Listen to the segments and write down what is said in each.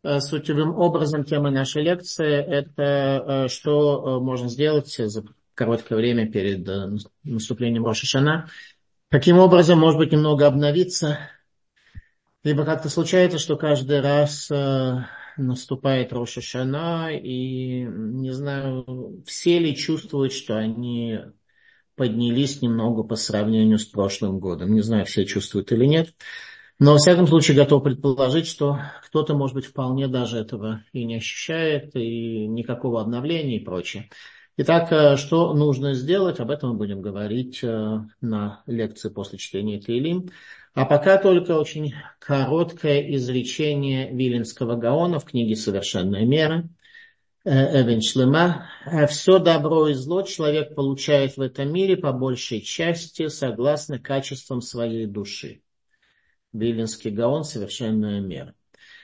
Сутевым образом тема нашей лекции – это что можно сделать за короткое время перед наступлением Рош ха-Шана. Каким образом, может быть, немного обновиться, либо как-то случается, что каждый раз наступает Рош ха-Шана, и, не знаю, все ли чувствуют, что они поднялись немного по сравнению с прошлым годом. Не знаю, все чувствуют или нет. Но, во всяком случае, готов предположить, что кто-то, может быть, вполне даже этого и не ощущает, и никакого обновления и прочее. Итак, что нужно сделать, об этом мы будем говорить на лекции после чтения Теилим. А пока только очень короткое изречение Виленского Гаона в книге «Совершенная мера». Эвен Шлема. Все добро и зло человек получает в этом мире по большей части согласно качествам своей души. Виленский Гаон «Совершенная мера».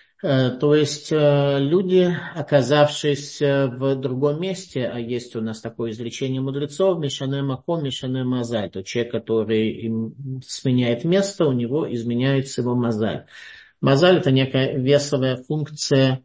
То есть люди, оказавшись в другом месте, а есть у нас такое изречение мудрецов, Мишане Маком, Мишане Мазаль, то человек, который им сменяет место, у него изменяется его Мазаль. Мазаль – это некая весовая функция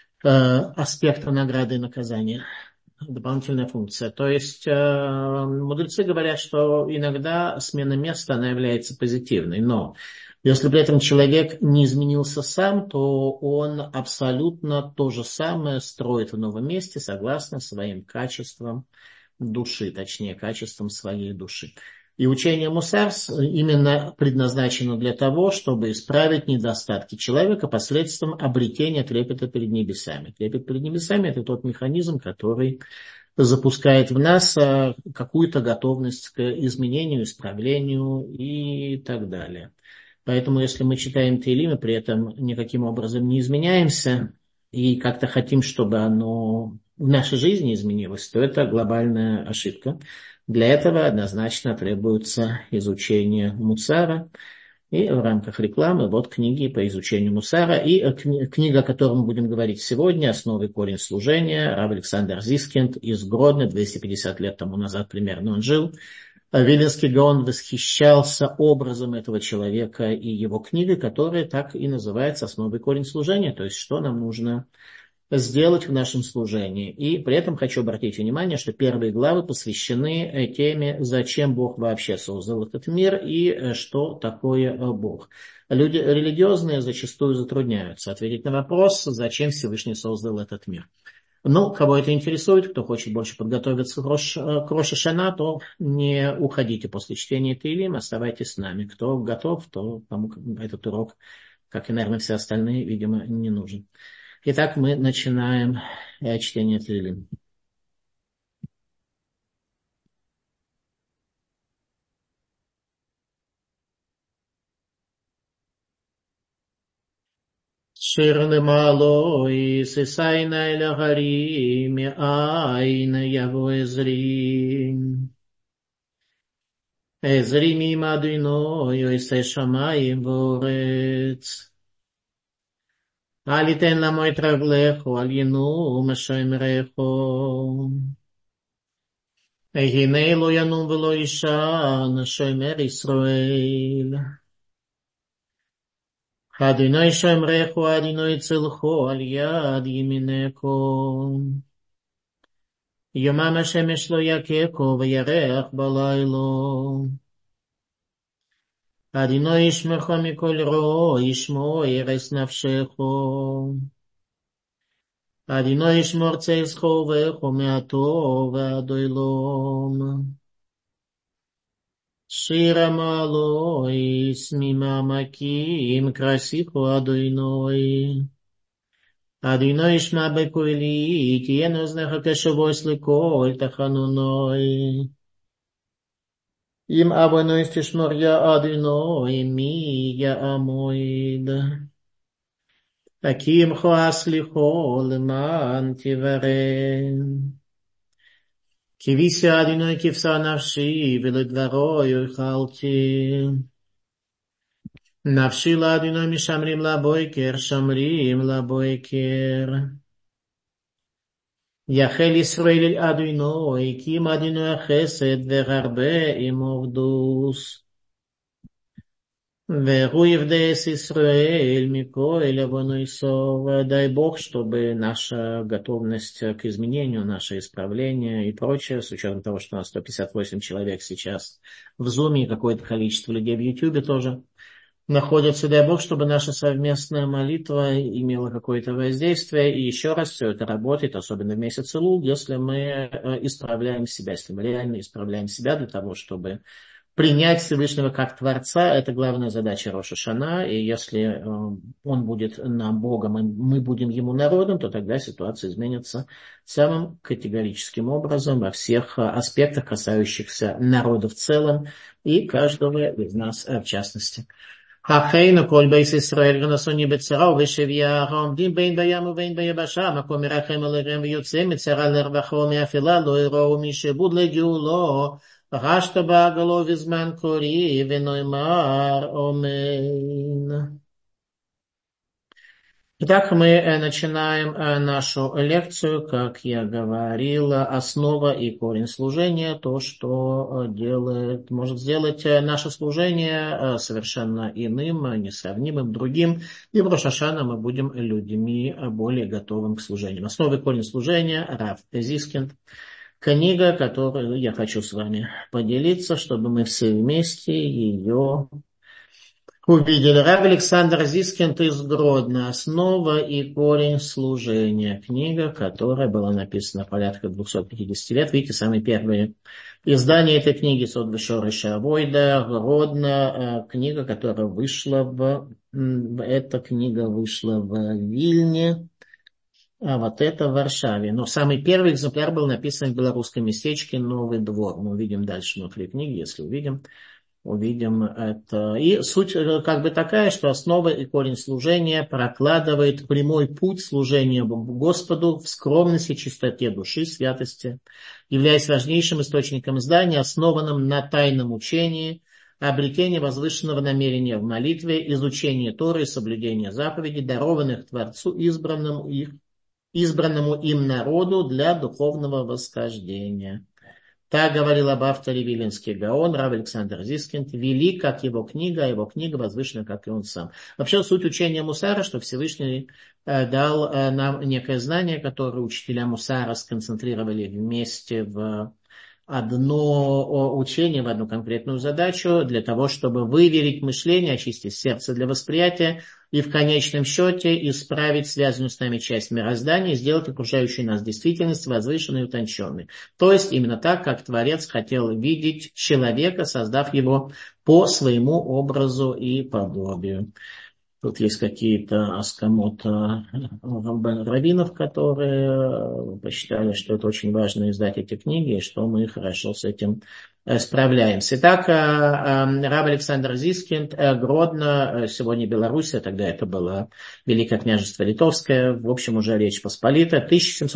аспекта награды и наказания, дополнительная функция. То есть мудрецы говорят, что иногда смена места, она является позитивной, но если при этом человек не изменился сам, то он абсолютно то же самое строит в новом месте согласно своим качествам души, точнее, качествам своей души. И учение Мусарс именно предназначено для того, чтобы исправить недостатки человека посредством обретения трепета перед небесами. Трепет перед небесами – это тот механизм, который запускает в нас какую-то готовность к изменению, исправлению и так далее. Поэтому, если мы читаем Теилим и при этом никаким образом не изменяемся и как-то хотим, чтобы оно в нашей жизни изменилось, то это глобальная ошибка. Для этого однозначно требуется изучение Мусара. И в рамках рекламы вот книги по изучению Мусара. И книга, о которой мы будем говорить сегодня, «Основы и корень служения», рав Александр Зискинд из Гродно, 250 лет тому назад примерно он жил. Виленский Гаон восхищался образом этого человека и его книгой, которая так и называется «Основы и корень служения», то есть что нам нужно сделать в нашем служении. И при этом хочу обратить внимание, что первые главы посвящены теме, зачем Бог вообще создал этот мир и что такое Бог. Люди религиозные зачастую затрудняются ответить на вопрос, зачем Всевышний создал этот мир. Ну, кого это интересует, кто хочет больше подготовиться к Рош ха-Шана, то не уходите после чтения Теилим, оставайтесь с нами. Кто готов, то кому этот урок, как и, наверное, все остальные, видимо, не нужен. Итак, мы начинаем чтение Теилим. שיר למעלוי, סיסיינה אל ההרים, מאין יבוא עזרי. עזרי ממדינו, יועשי שמיים ואורץ. אל יתן למות רגלך, אל ינום שומרך. הנה לא ינום ולא יישן, שומר ישראל. אדוני שומרך ואדוני צלחו על יד ימינךו. יומם השמש לא יכהו וירח בלילו. אדוני ישמרך מכל רוע, ישמור הרס נפשךו. אדוני ישמור צאצאך חובך מהטוב ועד עולם. שיר המעלות ממעמקים כרסיך אדוני. אדוני ישמע בקולי, תהיינה אוזניך קשבות לכל תחנוני. אם אבוני תשמור יא אדוני, מי יעמוד? הקימך הסליחו למען תברם. כי ויסי אדוני כבשה נפשי ולדברו יאכלתי. נפשי לאדוני משמרים לבוקר, שמרים לבוקר. יחל ישראל אל אדוני, כי עם אדוני החסד והרבה עמו קדוש. Веруевдес Исраэль, Микоэль, Авонуисов, дай Бог, чтобы наша готовность к изменению, наше исправление и прочее, с учетом того, что у нас 158 человек сейчас в Зуме и какое-то количество людей в Ютубе тоже находятся, дай Бог, чтобы наша совместная молитва имела какое-то воздействие. И еще раз, все это работает, особенно в месяц Илул, если мы исправляем себя, если мы реально исправляем себя для того, чтобы принять Всевышнего как Творца — это главная задача Рош ха-Шана. И если он будет нам Богом, и мы будем ему народом, то тогда ситуация изменится самым категорическим образом во всех аспектах, касающихся народа в целом и каждого из нас в частности. אחינו כל בית ישראל ונשאוני בצרה ובשביה העומדים בין בים ובין ביבשה מקום מרחם עליהם ויוצא מצרה לרווחה ומאפלה לא יראו משעבוד לגאולו רשת בעגלו בזמן קורי ונאמר אמן. Итак, мы начинаем нашу лекцию, как я говорил, основа и корень служения, то, что может сделать наше служение совершенно иным, несравнимым, другим. И в Рош ха-Шана мы будем людьми более готовым к служению. Основа и корень служения Рав Зискинд. Книга, которую я хочу с вами поделиться, чтобы мы все вместе ее увидели. Рав Александр Зискинд из Гродно. Основа и корень служения. Книга, которая была написана порядка 250 лет. Видите, самые первые издания этой книги Сод Вешорыша Авойда, Гродно. Книга, которая вышла эта книга вышла в Вильне, а вот это в Варшаве. Но самый первый экземпляр был написан в белорусском местечке Новый Двор. Мы увидим дальше внутри книги, если увидим это. И суть как бы такая, что основа и корень служения прокладывает прямой путь служения Господу в скромности, чистоте души, святости, являясь важнейшим источником знания, основанным на тайном учении, обретении возвышенного намерения в молитве, изучении Торы и соблюдения заповедей, дарованных Творцу, избранному им народу для духовного восхождения. Так говорил об авторе Виленский Гаон, Рав Александр Зискинд, велик, как его книга, а его книга возвышена, как и он сам. Вообще суть учения Мусара, что Всевышний дал нам некое знание, которое учителя Мусара сконцентрировали вместе в одно учение, в одну конкретную задачу, для того, чтобы выверить мышление, очистить сердце для восприятия и в конечном счете исправить связанную с нами часть мироздания и сделать окружающую нас действительность возвышенной и утонченной. То есть именно так, как Творец хотел видеть человека, создав его по своему образу и подобию. Тут есть какие-то аскамот раввинов, которые посчитали, что это очень важно издать эти книги, и что мы хорошо с этим справляемся. Итак, Рав Александр Зискинд, Гродно, сегодня Белоруссия, тогда это было Великое княжество Литовское, в общем, уже Речь Посполитая,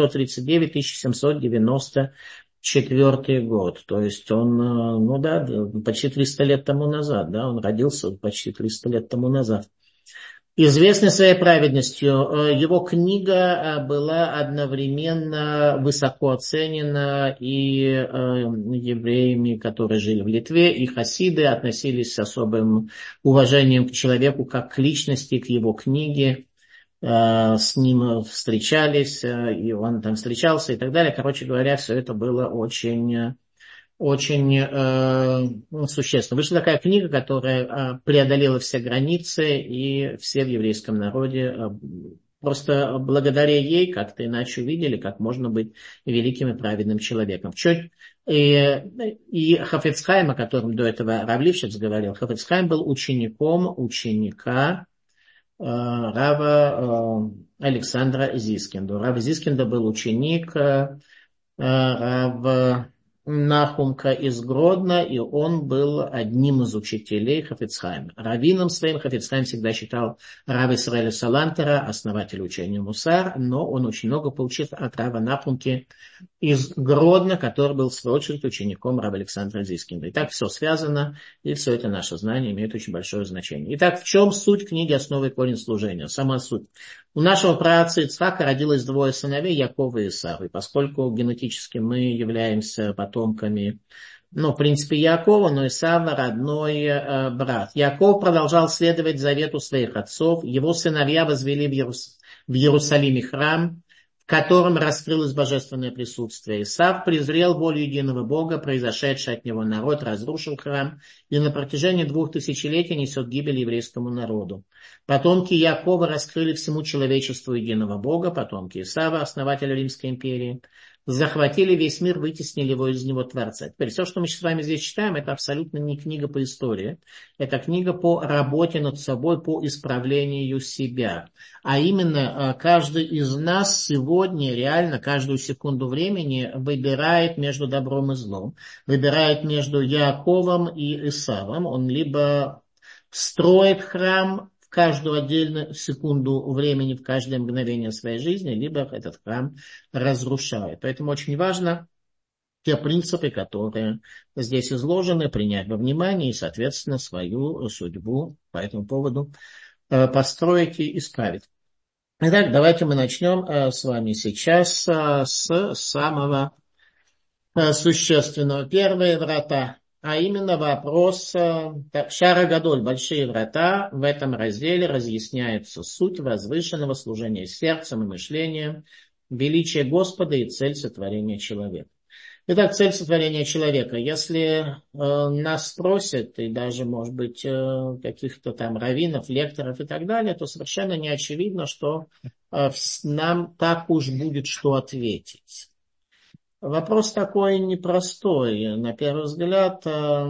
1739-1794 год. То есть он, почти 300 лет тому назад, он родился почти 300 лет тому назад. Известный своей праведностью, его книга была одновременно высоко оценена и евреями, которые жили в Литве, и хасиды относились с особым уважением к человеку, как к личности, к его книге, с ним встречались, и он там встречался и так далее. Короче говоря, все это было очень существенно. Вышла такая книга, которая преодолела все границы, и все в еврейском народе просто благодаря ей как-то иначе увидели, как можно быть великим и праведным человеком. И Хафец Хаим, о котором до этого Рав Лившиц говорил, Хафец Хаим был учеником ученика Рава Александра Зискинда. Рав Зискинда был ученик Рав Нахумка из Гродно, и он был одним из учителей Хафец Хаима. Раввином своим Хафец Хаим всегда считал Рава Исраэля Салантера, основателя учения Мусар, но он очень много получил от Рава Нахумки из Гродно, который был, в свою очередь, учеником Рава Александра Зискинда. Итак, все связано, и все это наше знание имеет очень большое значение. Итак, в чем суть книги «Основа и корень служения»? Сама суть. У нашего праотца Ицхака родилось двое сыновей, Якова и Исав. И поскольку генетически мы являемся потомками в принципе, Яакова, но Исава родной брат. Яаков продолжал следовать завету своих отцов. Его сыновья возвели в Иерусалиме храм, в котором раскрылось божественное присутствие. Исав презрел волю единого Бога, произошедший от него народ, разрушил храм и на протяжении 2000 несет гибель еврейскому народу. Потомки Яакова раскрыли всему человечеству единого Бога, потомки Исава, основателя Римской империи, захватили весь мир, вытеснили его из него Творца. Теперь все, что мы с вами здесь читаем, это абсолютно не книга по истории. Это книга по работе над собой, по исправлению себя. А именно, каждый из нас сегодня реально каждую секунду времени выбирает между добром и злом. Выбирает между Яаковом и Исавом. Он либо строит храм в каждую отдельную секунду времени, в каждое мгновение своей жизни, либо этот храм разрушает. Поэтому очень важно те принципы, которые здесь изложены, принять во внимание и, соответственно, свою судьбу по этому поводу построить и исправить. Итак, давайте мы начнем с вами сейчас с самого существенного. Первые врата. А именно вопрос Шара Гадоль, большие врата. В этом разделе разъясняется суть возвышенного служения сердцем и мышлением, величие Господа и цель сотворения человека. Итак, цель сотворения человека. Если нас спросят, и даже, может быть, каких-то там раввинов, лекторов и так далее, то совершенно не очевидно, что нам так уж будет что ответить. Вопрос такой непростой, на первый взгляд.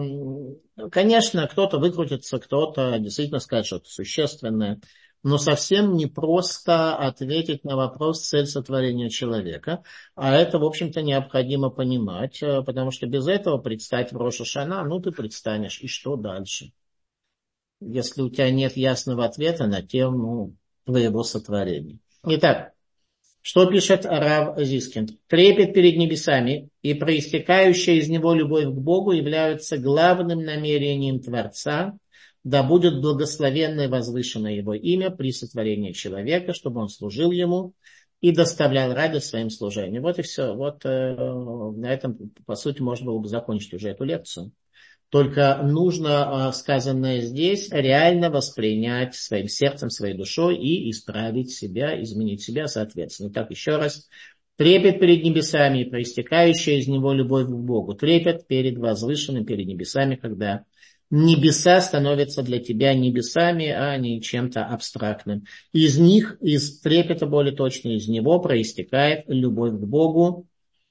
Конечно, кто-то выкрутится, кто-то действительно скажет что-то существенное, но совсем непросто ответить на вопрос цель сотворения человека. А это, в общем-то, необходимо понимать, потому что без этого предстать в Рош ха-Шана, ты предстанешь, и что дальше? Если у тебя нет ясного ответа на тему твоего сотворения. Итак, что пишет Рав Зискинд? Трепет перед небесами и проистекающая из него любовь к Богу являются главным намерением Творца, да будет благословенно и возвышено его имя при сотворении человека, чтобы он служил ему и доставлял радость своим служением. Вот и все. Вот на этом, по сути, можно было бы закончить уже эту лекцию. Только нужно сказанное здесь реально воспринять своим сердцем, своей душой и исправить себя, изменить себя соответственно. Итак, еще раз. Трепет перед небесами и проистекающая из него любовь к Богу. Трепет перед возвышенным, перед небесами, когда небеса становятся для тебя небесами, а не чем-то абстрактным. Из них, из трепета более точно, из него проистекает любовь к Богу,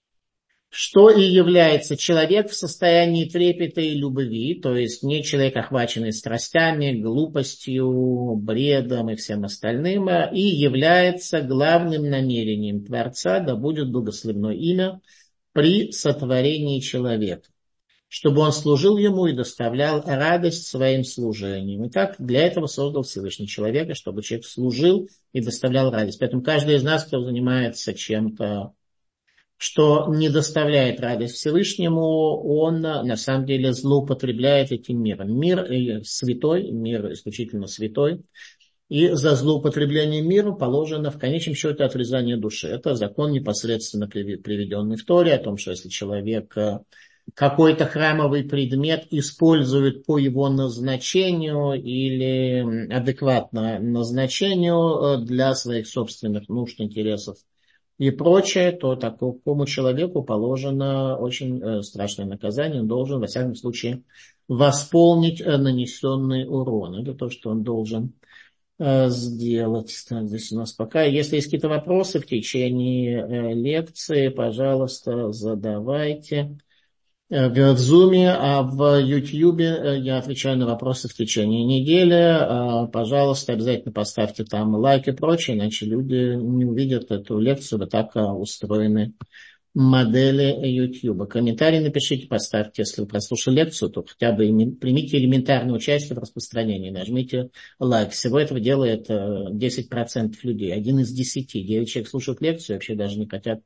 что и является человек в состоянии трепета и любви, то есть не человек, охваченный страстями, глупостью, бредом и всем остальным, и является главным намерением Творца, да будет благословено имя, при сотворении человека, чтобы он служил ему и доставлял радость своим служением. Итак, для этого создал Всевышний человека, чтобы человек служил и доставлял радость. Поэтому каждый из нас, кто занимается чем-то, что не доставляет радость Всевышнему, он на самом деле злоупотребляет этим миром. Мир святой, мир исключительно святой, и за злоупотребление миром положено в конечном счете отрезание души. Это закон, непосредственно приведенный в Торе, о том, что если человек какой-то храмовый предмет использует по его назначению или адекватно назначению для своих собственных нужд, интересов и прочее, то такому человеку положено очень страшное наказание. Он должен, во всяком случае, восполнить нанесенный урон. Это то, что он должен сделать. Так, здесь у нас пока. Если есть какие-то вопросы в течение лекции, пожалуйста, задавайте в Zoom, а в YouTube я отвечаю на вопросы в течение недели. Пожалуйста, обязательно поставьте там лайк и прочее, иначе люди не увидят эту лекцию. Вот так устроены модели YouTube. Комментарий напишите, поставьте. Если вы прослушали лекцию, то хотя бы примите элементарное участие в распространении. Нажмите лайк. Всего этого делает 10% людей. 1 из 10. 9 человек слушают лекцию, вообще даже не хотят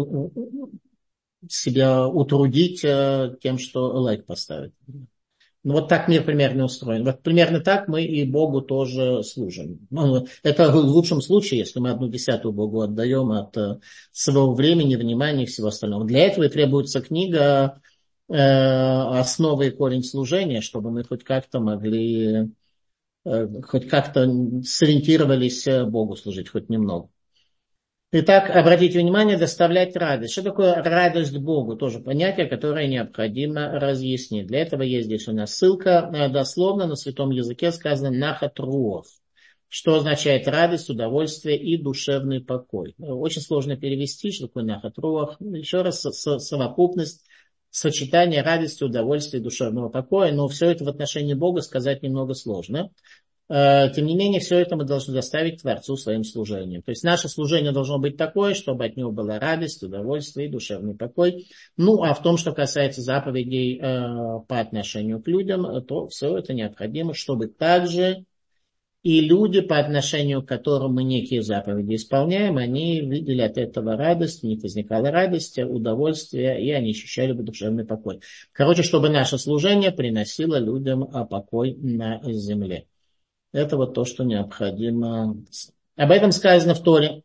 себя утрудить тем, что лайк поставить. Вот так мир примерно устроен. Вот примерно так мы и Богу тоже служим. Это в лучшем случае, если мы 1/10 Богу отдаем от своего времени, внимания и всего остального. Для этого и требуется книга основа и корень служения, чтобы мы хоть как-то могли, хоть как-то сориентировались Богу служить, хоть немного. Итак, обратите внимание, доставлять радость. Что такое радость Богу? Тоже понятие, которое необходимо разъяснить. Для этого есть здесь у нас ссылка. Дословно на святом языке сказано «нахат руах», что означает радость, удовольствие и душевный покой. Очень сложно перевести, что такое «нахат руах». Еще раз, совокупность, сочетание радости, удовольствия и душевного покоя. Но все это в отношении Бога сказать немного сложно. Тем не менее, все это мы должны доставить Творцу своим служением. То есть наше служение должно быть такое, чтобы от него была радость, удовольствие и душевный покой. Ну, а в том, что касается заповедей по отношению к людям, то все это необходимо, чтобы также и люди, по отношению к которым мы некие заповеди исполняем, они видели от этого радость, у них возникала радость, удовольствие, и они ощущали бы душевный покой. Короче, чтобы наше служение приносило людям покой на земле. Это вот то, что необходимо. Об этом сказано в Торе,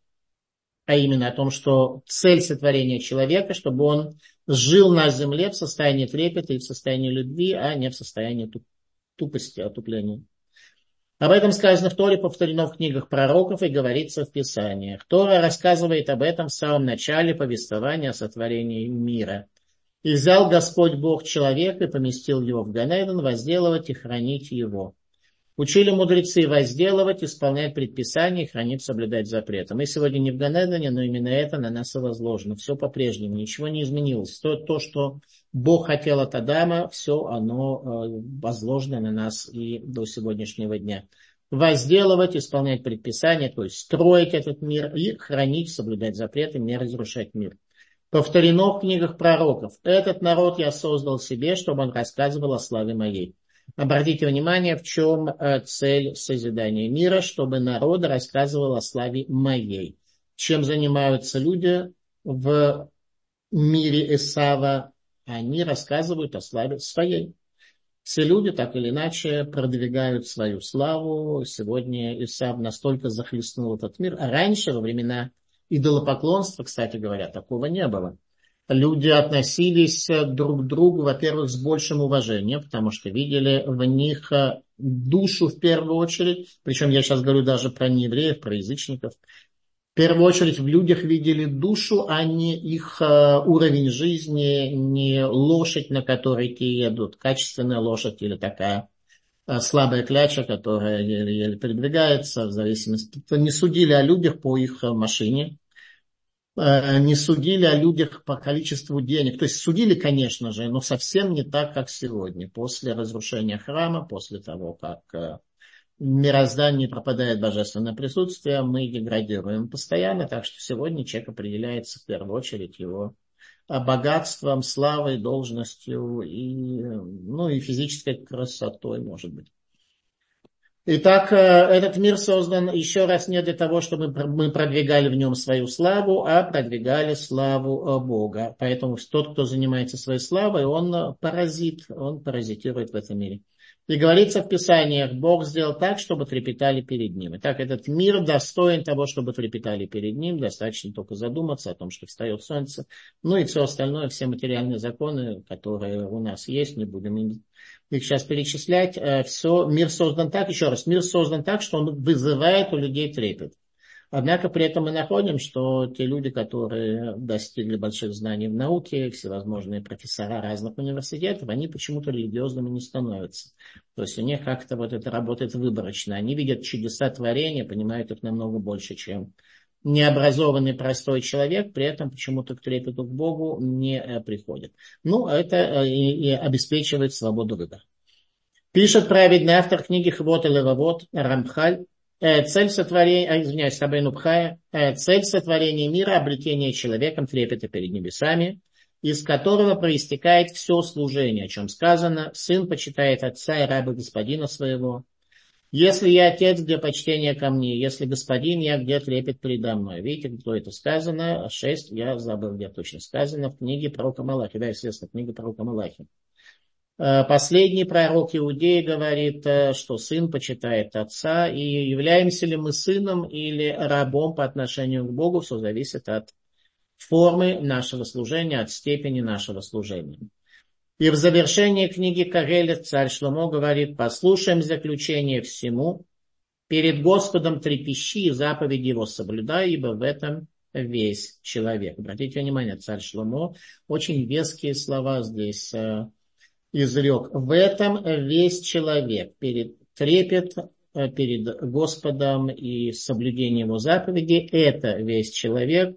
а именно о том, что цель сотворения человека, чтобы он жил на земле в состоянии трепета и в состоянии любви, а не в состоянии тупости, отупления. Об этом сказано в Торе, повторено в книгах пророков и говорится в Писаниях. Тора рассказывает об этом в самом начале повествования о сотворении мира. «И взял Господь Бог человека и поместил его в Ганеден, возделывать и хранить его». Учили мудрецы возделывать, исполнять предписания, хранить, соблюдать запреты. Мы сегодня не в Ганедане, но именно это на нас и возложено. Все по-прежнему, ничего не изменилось. То, что Бог хотел от Адама, все оно возложено на нас и до сегодняшнего дня. Возделывать, исполнять предписания, то есть строить этот мир и хранить, соблюдать запреты, не разрушать мир. Повторено в книгах пророков. Этот народ я создал себе, чтобы он рассказывал о славе моей. Обратите внимание, в чем цель созидания мира, чтобы народ рассказывал о славе моей. Чем занимаются люди в мире Исава? Они рассказывают о славе своей. Все люди так или иначе продвигают свою славу. Сегодня Исав настолько захлестнул этот мир. А раньше, во времена идолопоклонства, кстати говоря, такого не было. Люди относились друг к другу, во-первых, с большим уважением, потому что видели в них душу в первую очередь. Причем я сейчас говорю даже про неевреев, про язычников. В первую очередь в людях видели душу, а не их уровень жизни, не лошадь, на которой те едут, качественная лошадь или такая слабая кляча, которая еле передвигается, в зависимости. Не судили о людях по их машине, не судили о людях по количеству денег. То есть судили, конечно же, но совсем не так, как сегодня. После разрушения храма, после того, как в мироздании пропадает божественное присутствие, мы деградируем постоянно. Так что сегодня человек определяется в первую очередь его богатством, славой, должностью и физической красотой, может быть. Итак, этот мир создан еще раз не для того, чтобы мы продвигали в нем свою славу, а продвигали славу Бога. Поэтому тот, кто занимается своей славой, он паразит, он паразитирует в этом мире. И говорится в Писаниях, Бог сделал так, чтобы трепетали перед Ним. Итак, этот мир достоин того, чтобы трепетали перед Ним. Достаточно только задуматься о том, что встает солнце. Ну и все остальное, все материальные законы, которые у нас есть, не будем их сейчас перечислять. Все, мир создан так, еще раз, мир создан так, что он вызывает у людей трепет. Однако при этом мы находим, что те люди, которые достигли больших знаний в науке, всевозможные профессора разных университетов, они почему-то религиозными не становятся. То есть у них как-то вот это работает выборочно. Они видят чудеса творения, понимают их намного больше, чем необразованный простой человек, при этом почему-то к трепету к Богу не приходит. Ну, это и обеспечивает свободу выбора. Пишет праведный автор книги Хвот и Левавот Рамхаль. Цель сотворения, Рабейну Бхая, цель сотворения мира, обретение человеком трепета перед небесами, из которого проистекает все служение, о чем сказано: сын почитает отца и раба господина своего. Если я отец, где почтение ко мне, если господин, я где трепет передо мной. Видите, кто это сказано? 6, я забыл, где точно сказано, в книге пророка Малахи. Да, естественно, книга пророка Малахи. Последний пророк Иудеи говорит, что сын почитает отца, и являемся ли мы сыном или рабом по отношению к Богу, все зависит от формы нашего служения, от степени нашего служения. И в завершении книги Когелет царь Шломо говорит: послушаем заключение всему, перед Господом трепещи и заповеди его соблюдай, ибо в этом весь человек. Обратите внимание, царь Шломо очень веские слова здесь изрек. В этом весь человек. Трепет перед Господом и соблюдение его заповедей — это весь человек,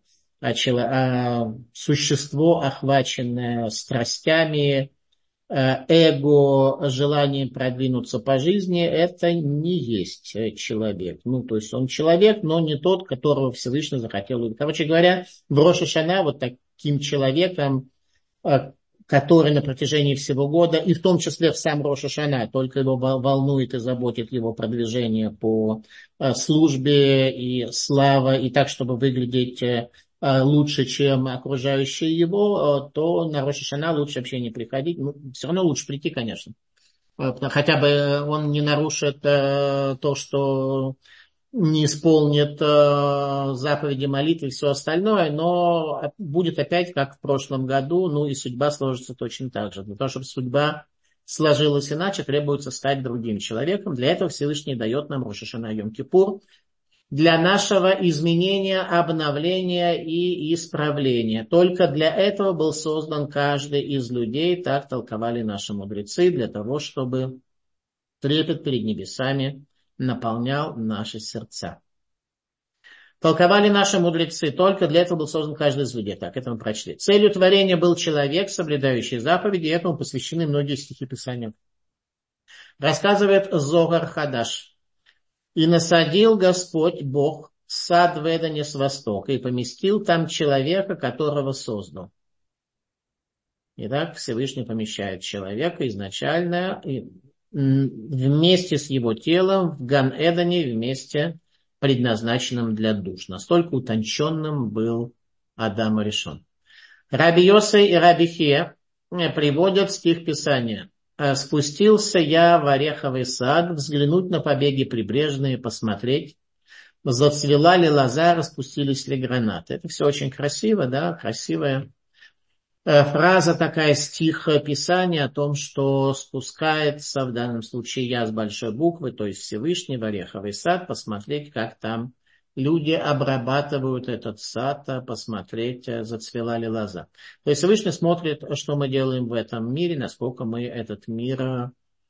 существо, охваченное страстями, эго, желанием продвинуться по жизни, это не есть человек. Ну, то есть он человек, но не тот, которого Всевышний захотел увидеть. Короче говоря, в Рош ха-Шана вот таким человеком, который на протяжении всего года, и в том числе в сам Рош ха-Шана, только его волнует и заботит его продвижение по службе и слава, и так, чтобы выглядеть лучше, чем окружающие его, то на Рош ха-Шана лучше вообще не приходить. Ну, все равно лучше прийти, конечно. Хотя бы он не нарушит то, что не исполнит заповеди молитвы и все остальное, но будет опять, как в прошлом году, ну и судьба сложится точно так же. Для того, чтобы судьба сложилась иначе, требуется стать другим человеком. Для этого Всевышний дает нам Рош ха-Шана и Йом-Кипур, для нашего изменения, обновления и исправления. Только для этого был создан каждый из людей, так толковали наши мудрецы, для того, чтобы трепет перед небесами наполнял наши сердца. Толковали наши мудрецы, только для этого был создан каждый из людей. Так, это мы прочли. Целью творения был человек, соблюдающий заповеди, и этому посвящены многие стихи Писания. Рассказывает Зогар Хадаш. «И насадил Господь Бог сад в Эдене с востока, и поместил там человека, которого создал». Итак, Всевышний помещает человека изначально вместе с его телом в Ган-Эдене, вместе предназначенном для душ. Настолько утонченным был Адам Аришон. Раби Йосей и Раби Хия приводят стих Писания. «Спустился я в ореховый сад, взглянуть на побеги прибрежные, посмотреть, зацвела ли лоза, распустились ли гранаты». Это все очень красиво, да, красивая фраза такая, стих Писания о том, что спускается, в данном случае я с большой буквы, то есть Всевышний в ореховый сад, посмотреть, как там люди обрабатывают этот сад, посмотреть, зацвела ли лоза. То есть Всевышний смотрит, что мы делаем в этом мире, насколько мы этот мир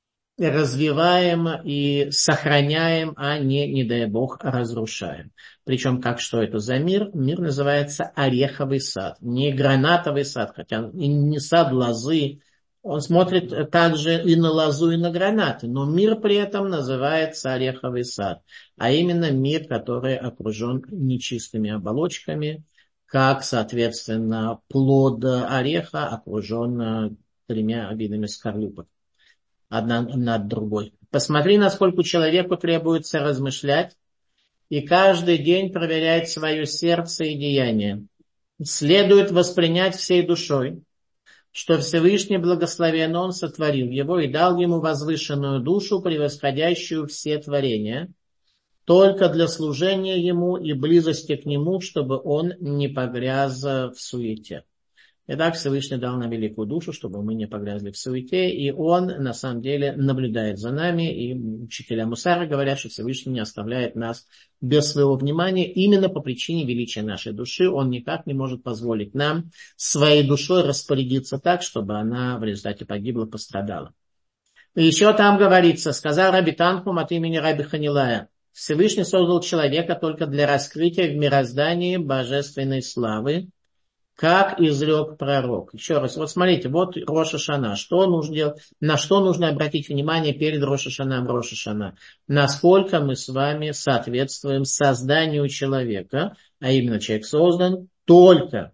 развиваем и сохраняем, а не дай Бог, разрушаем. Причем, что это за мир? Мир называется ореховый сад, не гранатовый сад, хотя и не сад лозы. Он смотрит также и на лозу, и на гранаты, но мир при этом называется ореховый сад, а именно мир, который окружен нечистыми оболочками, как, соответственно, плод ореха окружен тремя видами скорлупок, одна над другой. Посмотри, насколько человеку требуется размышлять и каждый день проверять свое сердце и деяния. Следует воспринять всей душой, что Всевышний благословен Он сотворил его и дал ему возвышенную душу, превосходящую все творения, только для служения ему и близости к нему, чтобы он не погряз в суете. Итак, Всевышний дал нам великую душу, чтобы мы не погрязли в суете, и Он, на самом деле, наблюдает за нами, и учителя Мусара говорят, что Всевышний не оставляет нас без своего внимания именно по причине величия нашей души. Он никак не может позволить нам своей душой распорядиться так, чтобы она в результате погибла, пострадала. И еще там говорится, сказал Раби Танхум от имени Раби Ханилая, Всевышний создал человека только для раскрытия в мироздании божественной славы, как изрек пророк. Еще раз, вот смотрите, вот Рош ха-Шана. Что нужно делать? На что нужно обратить внимание перед Рош ха-Шана, Рош ха-Шана? Насколько мы с вами соответствуем созданию человека, а именно человек создан только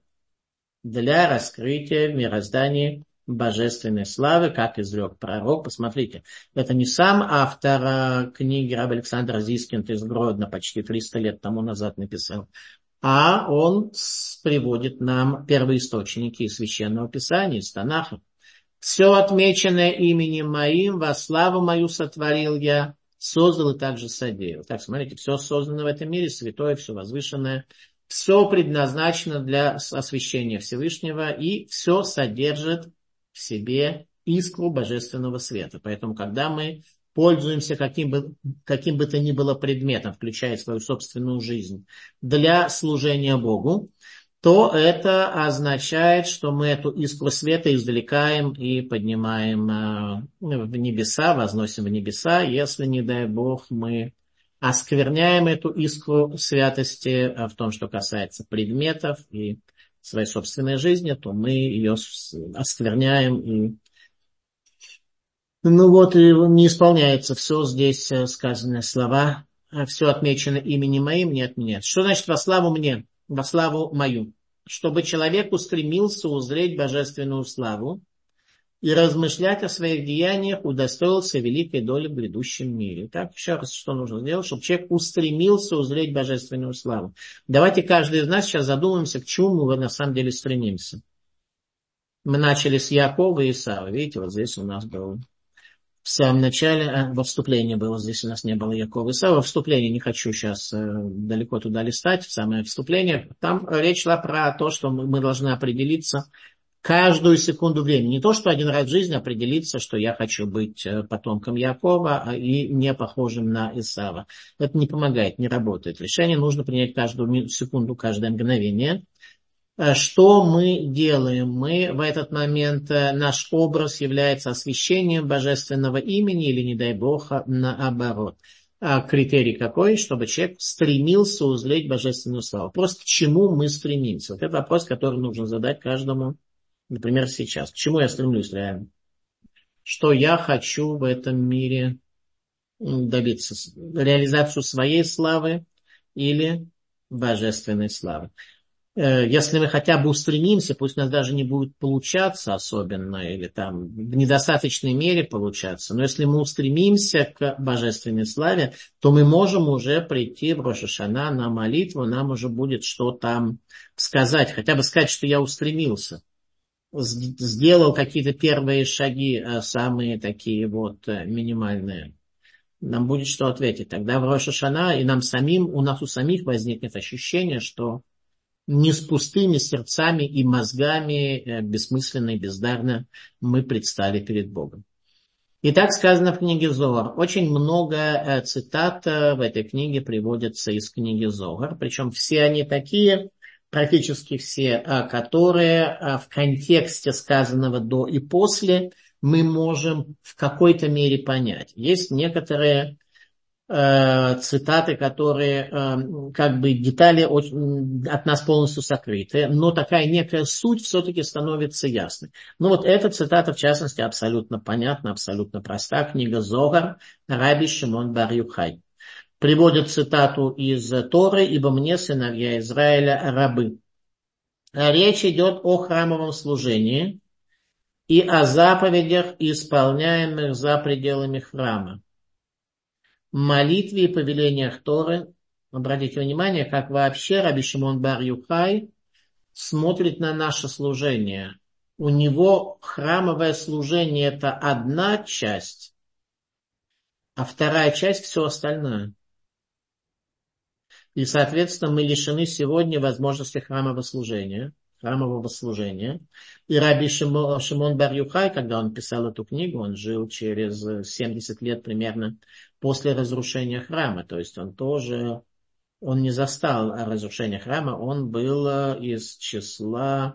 для раскрытия в мироздании божественной славы, как изрек пророк. Посмотрите, это не сам автор книги Рав Александр Зискинд из Гродно почти 300 лет тому назад написал, а он приводит нам первоисточники из Священного Писания, из Танаха. «Все отмеченное именем моим, во славу мою сотворил я, создал и также содеял». Так, смотрите, все создано в этом мире, святое, все возвышенное, все предназначено для освящения Всевышнего, и все содержит в себе искру божественного света. Поэтому, когда мы пользуемся каким бы то ни было предметом, включая свою собственную жизнь, для служения Богу, то это означает, что мы эту искру света извлекаем и поднимаем в небеса, возносим в небеса. Если, не дай Бог, мы оскверняем эту искру святости в том, что касается предметов и своей собственной жизни, то мы ее оскверняем и и не исполняется все здесь сказанные слова, все отмечено именем моим, не отменяется. Что значит во славу мне, во славу мою? Чтобы человек устремился узреть божественную славу и размышлять о своих деяниях, удостоился великой доли в грядущем мире. Так, еще раз, что нужно сделать, чтобы человек устремился узреть божественную славу. Давайте каждый из нас сейчас задумаемся, к чему мы на самом деле стремимся. Мы начали с Якова и Исава. Видите, вот здесь у нас было в самом начале, во вступлении было, здесь у нас не было Якова и Исава. Во вступлении, не хочу сейчас далеко туда листать, в самое вступление. Там речь шла про то, что мы должны определиться каждую секунду времени. Не то, что один раз в жизни определиться, что я хочу быть потомком Якова и не похожим на Исава. Это не помогает, не работает. Решение нужно принять каждую секунду, каждое мгновение. Что мы делаем? Мы в этот момент, наш образ является освящением божественного имени или, не дай Бог, наоборот. Критерий какой? Чтобы человек стремился узреть божественную славу. Просто к чему мы стремимся? Вот это вопрос, который нужно задать каждому, например, сейчас. К чему я стремлюсь реально? Что я хочу в этом мире добиться? Реализацию своей славы или божественной славы? Если мы хотя бы устремимся, пусть у нас даже не будет получаться особенно, или там в недостаточной мере получаться, но если мы устремимся к божественной славе, то мы можем уже прийти в Рош ха-Шана на молитву, нам уже будет что там сказать, хотя бы сказать, что я устремился, сделал какие-то первые шаги, самые такие вот минимальные. Нам будет что ответить. Тогда в Рош ха-Шана и у нас у самих возникнет ощущение, что не с пустыми сердцами и мозгами, бессмысленно и бездарно мы предстали перед Богом. И так сказано в книге Зоар. Очень много цитат в этой книге приводятся из книги Зоар. Причем все они такие, практически все, которые в контексте сказанного до и после мы можем в какой-то мере понять. Есть некоторые цитаты, которые как бы детали от нас полностью сокрыты, но такая некая суть все-таки становится ясной. Ну вот эта цитата, в частности, абсолютно понятна, абсолютно проста. Книга Зоар, Раби Шимон бар Йохай. Приводит цитату из Торы: «Ибо мне, сыновья Израиля, рабы». Речь идет о храмовом служении и о заповедях, исполняемых за пределами храма. Молитве и повелениях Торы. Обратите внимание, как вообще Раби Шимон бар Йохай смотрит на наше служение. У него храмовое служение – это одна часть, а вторая часть – все остальное. И, соответственно, мы лишены сегодня возможности храмового служения. И Раби Шимон бар Йохай, когда он писал эту книгу, он жил через 70 лет примерно после разрушения храма. То есть он не застал разрушение храма, он был из числа...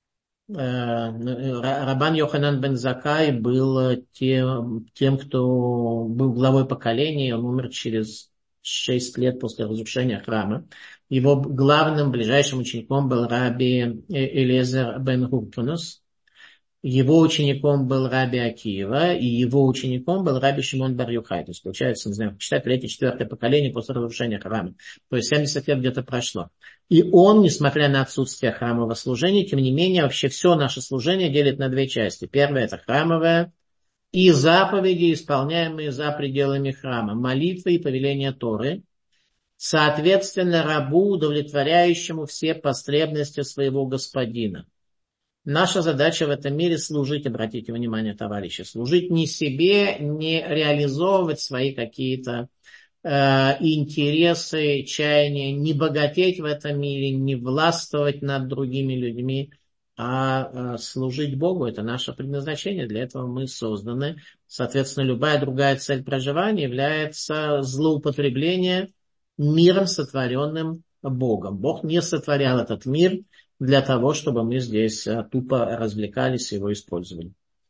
Рабан Йоханан бен Заккай был тем, кто был главой поколения, он умер через 6 лет после разрушения храма. Его главным, ближайшим учеником был раби Элиезер бен Гуртунус. Его учеником был раби Акива, и его учеником был раби Шимон бар Йохай. То есть, получается, не знаю, считать, 3-4 поколение после разрушения храма. То есть 70 лет где-то прошло. И он, несмотря на отсутствие храмового служения, тем не менее, вообще все наше служение делит на 2 части. Первое – это храмовое, и заповеди, исполняемые за пределами храма, молитвы и повеления Торы, соответственно, рабу, удовлетворяющему все потребности своего господина. Наша задача в этом мире служить, обратите внимание, товарищи, служить не себе, не реализовывать свои какие-то интересы, чаяния, не богатеть в этом мире, не властвовать над другими людьми, служить Богу – это наше предназначение, для этого мы созданы. Соответственно, любая другая цель проживания является злоупотребление миром, сотворенным Богом. Бог не сотворял этот мир для того, чтобы мы здесь тупо развлекались и его использовали.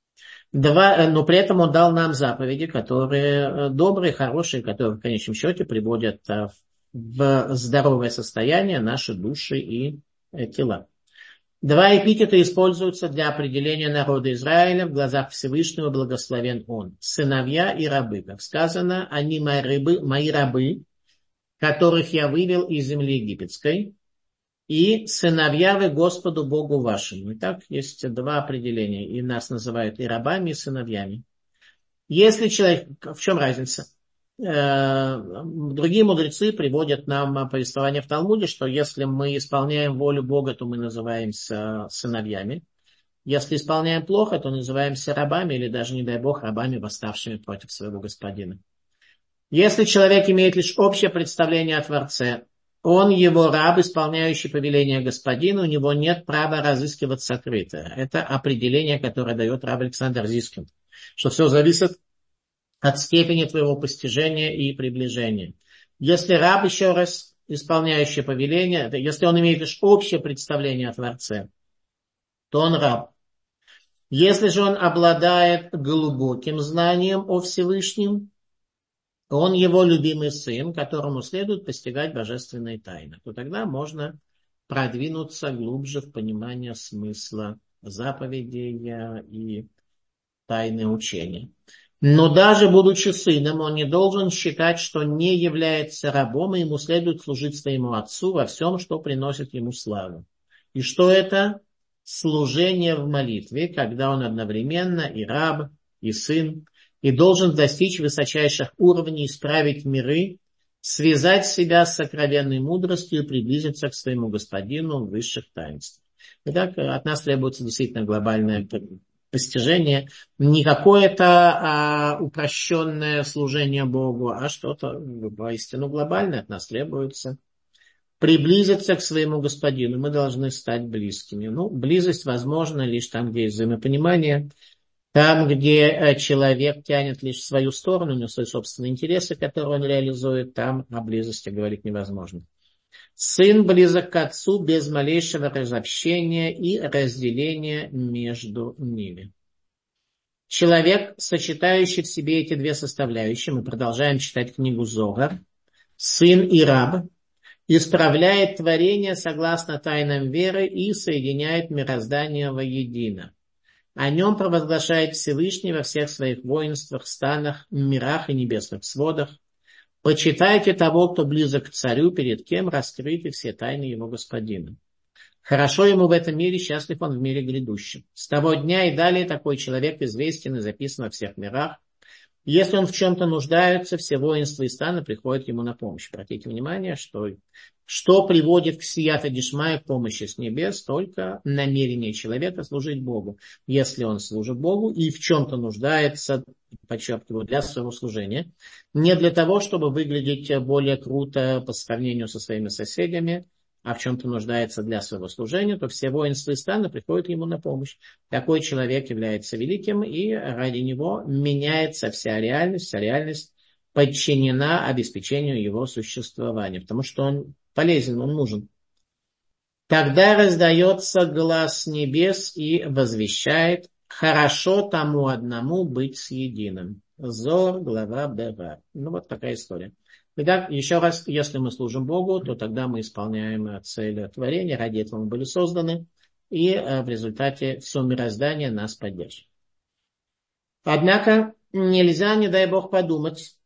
Но при этом он дал нам заповеди, которые добрые, хорошие, которые в конечном счете приводят в здоровое состояние наши души и тела. Два эпитета используются для определения народа Израиля в глазах Всевышнего, благословен он. Сыновья и рабы. Как сказано, они мои рабы, которых я вывел из земли египетской, и сыновья вы Господу Богу вашему. Итак, есть два определения. И нас называют и рабами, и сыновьями. Если человек... В чем разница? Другие мудрецы приводят нам повествование в Талмуде, что если мы исполняем волю Бога, то мы называемся сыновьями. Если исполняем плохо, то называемся рабами, или даже, не дай Бог, рабами, восставшими против своего господина. Если человек имеет лишь общее представление о Творце, он его раб, исполняющий повеление господина, у него нет права разыскивать сокрытое. Это определение, которое дает раб Александр Зискин, что все зависит от степени твоего постижения и приближения. Если раб, еще раз, исполняющий повеление, если он имеет лишь общее представление о Творце, то он раб. Если же он обладает глубоким знанием о Всевышнем, он его любимый сын, которому следует постигать божественные тайны, то тогда можно продвинуться глубже в понимание смысла заповедей и тайны учения. Но даже будучи сыном, он не должен считать, что не является рабом, и ему следует служить своему отцу во всем, что приносит ему славу. И что это? Служение в молитве, когда он одновременно и раб, и сын, и должен достичь высочайших уровней, исправить миры, связать себя с сокровенной мудростью и приблизиться к своему господину в высших таинствах. Итак, от нас требуется действительно глобальное постижение, не какое-то упрощенное служение Богу, а что-то воистину глобальное от нас требуется. Приблизиться к своему господину. Мы должны стать близкими. Близость возможна лишь там, где есть взаимопонимание. Там, где человек тянет лишь в свою сторону, у него свои собственные интересы, которые он реализует, там о близости говорить невозможно. Сын близок к отцу без малейшего разобщения и разделения между ними. Человек, сочетающий в себе эти две составляющие, мы продолжаем читать книгу Зоар, сын и раб, исправляет творение согласно тайнам веры и соединяет мироздание воедино. О нем провозглашает Всевышний во всех своих воинствах, станах, мирах и небесных сводах. Почитайте того, кто близок к царю, перед кем раскрыты все тайны его господина. Хорошо ему в этом мире, счастлив он в мире грядущем. С того дня и далее такой человек известен и записан во всех мирах. Если он в чем-то нуждается, все воинства и станы приходят ему на помощь. Обратите внимание, что приводит к сията дишмая, к помощи с небес, только намерение человека служить Богу. Если он служит Богу и в чем-то нуждается, подчеркиваю, для своего служения, не для того, чтобы выглядеть более круто по сравнению со своими соседями, а в чем-то нуждается для своего служения, то все воинства и станы приходят ему на помощь. Такой человек является великим, и ради него меняется вся реальность подчинена обеспечению его существования, потому что он полезен, он нужен. Тогда раздается глас небес и возвещает: хорошо тому одному быть с единым. Зор, глава Б. Вот такая история. Итак, еще раз, если мы служим Богу, то тогда мы исполняем цель творения, ради этого мы были созданы, и в результате все мироздание нас поддержит. Однако нельзя, не дай Бог, подумать,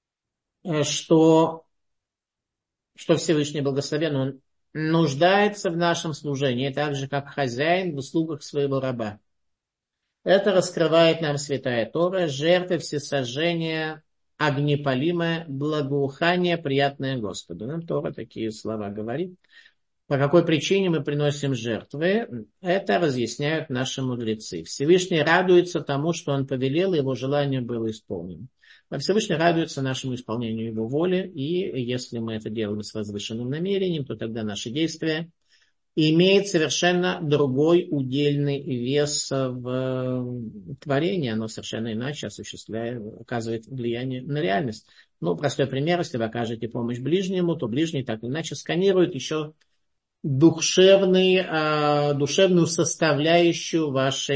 что Всевышний благословен, он нуждается в нашем служении, так же, как хозяин в услугах своего раба. Это раскрывает нам Святая Тора: жертвы всесожжения, огнепалимое, благоухание, приятное Господу. Нам Тора такие слова говорит. По какой причине мы приносим жертвы, это разъясняют наши мудрецы. Всевышний радуется тому, что он повелел, и его желание было исполнено. А Всевышний радуется нашему исполнению его воли, и если мы это делаем с возвышенным намерением, то тогда наши действия имеет совершенно другой удельный вес в творении. Оно совершенно иначе оказывает влияние на реальность. Ну, простой пример, если вы окажете помощь ближнему, то ближний так или иначе сканирует еще душевную составляющую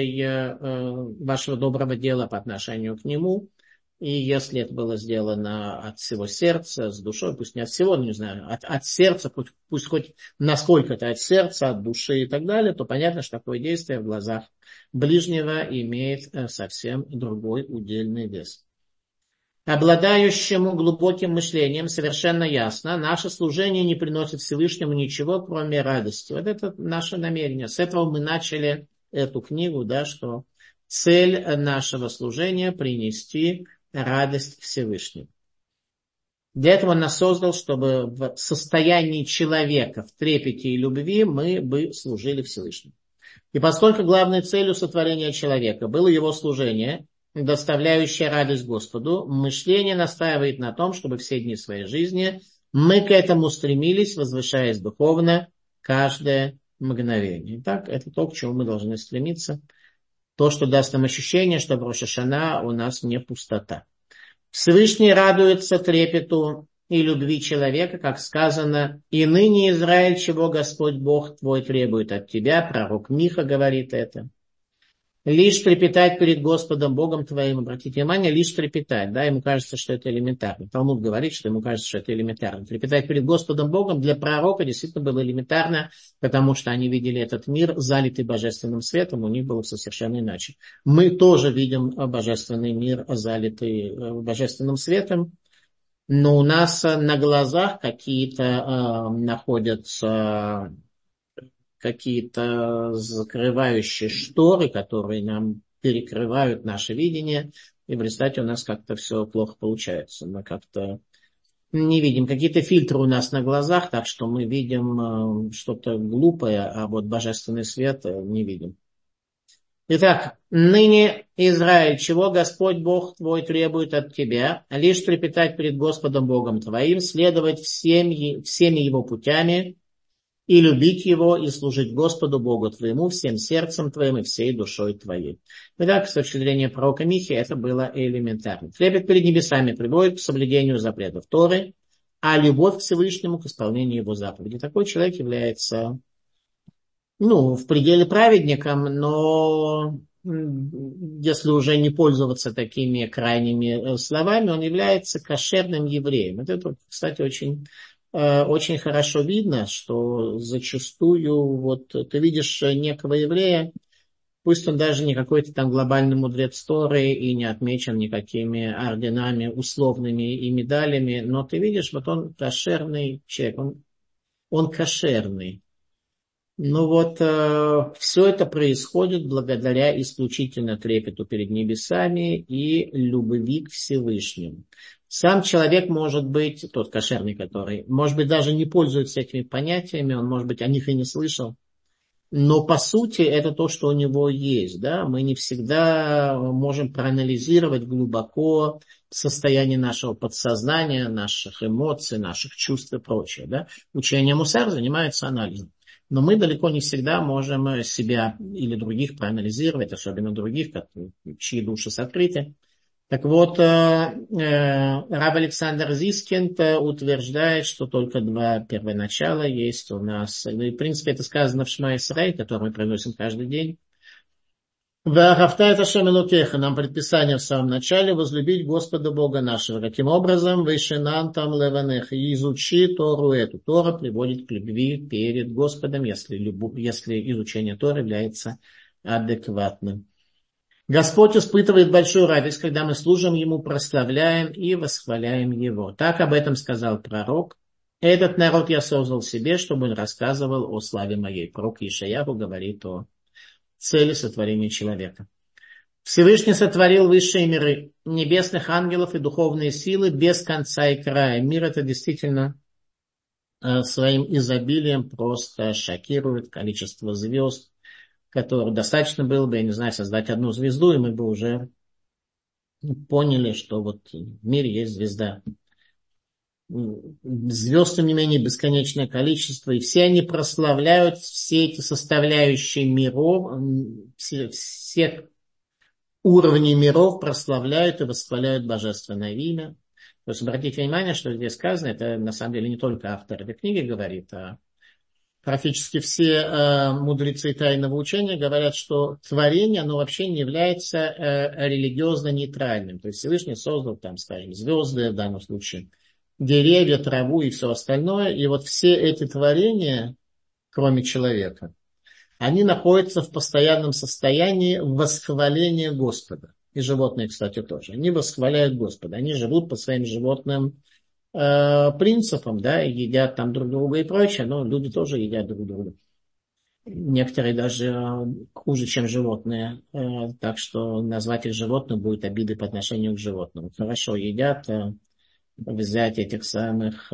вашего доброго дела по отношению к нему. И если это было сделано от всего сердца, с душой, пусть не от всего, не знаю, от сердца, пусть хоть насколько-то от сердца, от души и так далее, то понятно, что такое действие в глазах ближнего имеет совсем другой удельный вес. Обладающему глубоким мышлением совершенно ясно, наше служение не приносит Всевышнему ничего, кроме радости. Вот это наше намерение. С этого мы начали эту книгу, да, что цель нашего служения принести радость Всевышнему. Для этого он нас создал, чтобы в состоянии человека, в трепете и любви мы бы служили Всевышнему. И поскольку главной целью сотворения человека было его служение, доставляющее радость Господу, мышление настаивает на том, чтобы все дни своей жизни мы к этому стремились, возвышаясь духовно каждое мгновение. Итак, это то, к чему мы должны стремиться. То, что даст нам ощущение, что в Рош ха-Шана у нас не пустота. Всевышний радуется трепету и любви человека, как сказано, «И ныне, Израиль, чего Господь Бог твой требует от тебя», пророк Миха говорит это. Лишь трепетать перед Господом Богом твоим, обратите внимание, лишь трепетать, да, ему кажется, что это элементарно. Талмуд говорит, что ему кажется, что это элементарно. Трепетать перед Господом Богом для пророка действительно было элементарно, потому что они видели этот мир, залитый божественным светом, у них было все совершенно иначе. Мы тоже видим божественный мир, залитый божественным светом, но у нас на глазах какие-то находятся какие-то закрывающие шторы, которые нам перекрывают наше видение, и в результате у нас как-то все плохо получается. Мы как-то не видим. Какие-то фильтры у нас на глазах, так что мы видим что-то глупое, а вот божественный свет не видим. Итак, ныне, Израиль, чего Господь Бог твой требует от тебя? Лишь трепетать перед Господом Богом твоим, следовать всеми его путями, и любить его, и служить Господу Богу твоему всем сердцем твоим и всей душой твоей. Итак, с точки зрения пророка Михи, это было элементарно. Трепет перед небесами приводит к соблюдению запретов Торы, а любовь к Всевышнему к исполнению его заповедей. Такой человек является, в пределе праведником, но если уже не пользоваться такими крайними словами, он является кошерным евреем. Это, кстати, очень хорошо видно, что зачастую ты видишь некого еврея, пусть он даже не какой-то там глобальный мудрец Торы и не отмечен никакими орденами условными и медалями, но ты видишь, он кошерный человек, он кошерный. Все это происходит благодаря исключительно трепету перед небесами и любви к Всевышнему. Сам человек может быть, тот кошерный, который, может быть, даже не пользуется этими понятиями, он, может быть, о них и не слышал. Но, по сути, это то, что у него есть. Да? Мы не всегда можем проанализировать глубоко состояние нашего подсознания, наших эмоций, наших чувств и прочее. Да? Учение Мусар занимается анализом. Но мы далеко не всегда можем себя или других проанализировать, особенно других, чьи души сокрыты. Так вот, Рав Александр Зискинд утверждает, что только два первоначала есть у нас. И, в принципе, это сказано в Шма Исраэль, который мы приносим каждый день. «Ваахавта Ашем Элокеха», нам предписание в самом начале возлюбить Господа Бога нашего. Каким образом? «Вейшенан там леванех», и изучи Тору эту. Тора приводит к любви перед Господом, если изучение Торы является адекватным. Господь испытывает большую радость, когда мы служим Ему, прославляем и восхваляем Его. Так об этом сказал пророк. Этот народ я создал себе, чтобы он рассказывал о славе моей. Пророк Ишаяху говорит о цели сотворения человека. Всевышний сотворил высшие миры, небесных ангелов и духовные силы без конца и края. Мир это действительно своим изобилием просто шокирует. Количество звезд, которое достаточно было бы, создать одну звезду, и мы бы уже поняли, что в мире есть звезда. Звезд, тем не менее, бесконечное количество, и все они прославляют все эти составляющие миров, всех уровней миров прославляют и восхваляют божественное имя. То есть обратите внимание, что здесь сказано, это на самом деле не только автор этой книги говорит, а практически все мудрецы тайного учения говорят, что творение, оно вообще не является религиозно нейтральным. То есть Всевышний создал там, скажем, звезды в данном случае, деревья, траву и все остальное. И вот все эти творения, кроме человека, они находятся в постоянном состоянии восхваления Господа. И животные, кстати, тоже. Они восхваляют Господа. Они живут по своим животным принципам, да, и едят там друг друга и прочее, но люди тоже едят друг друга. Некоторые даже хуже, чем животные. Так что назвать их животным будет обидой по отношению к животным. Хорошо едят, взять этих самых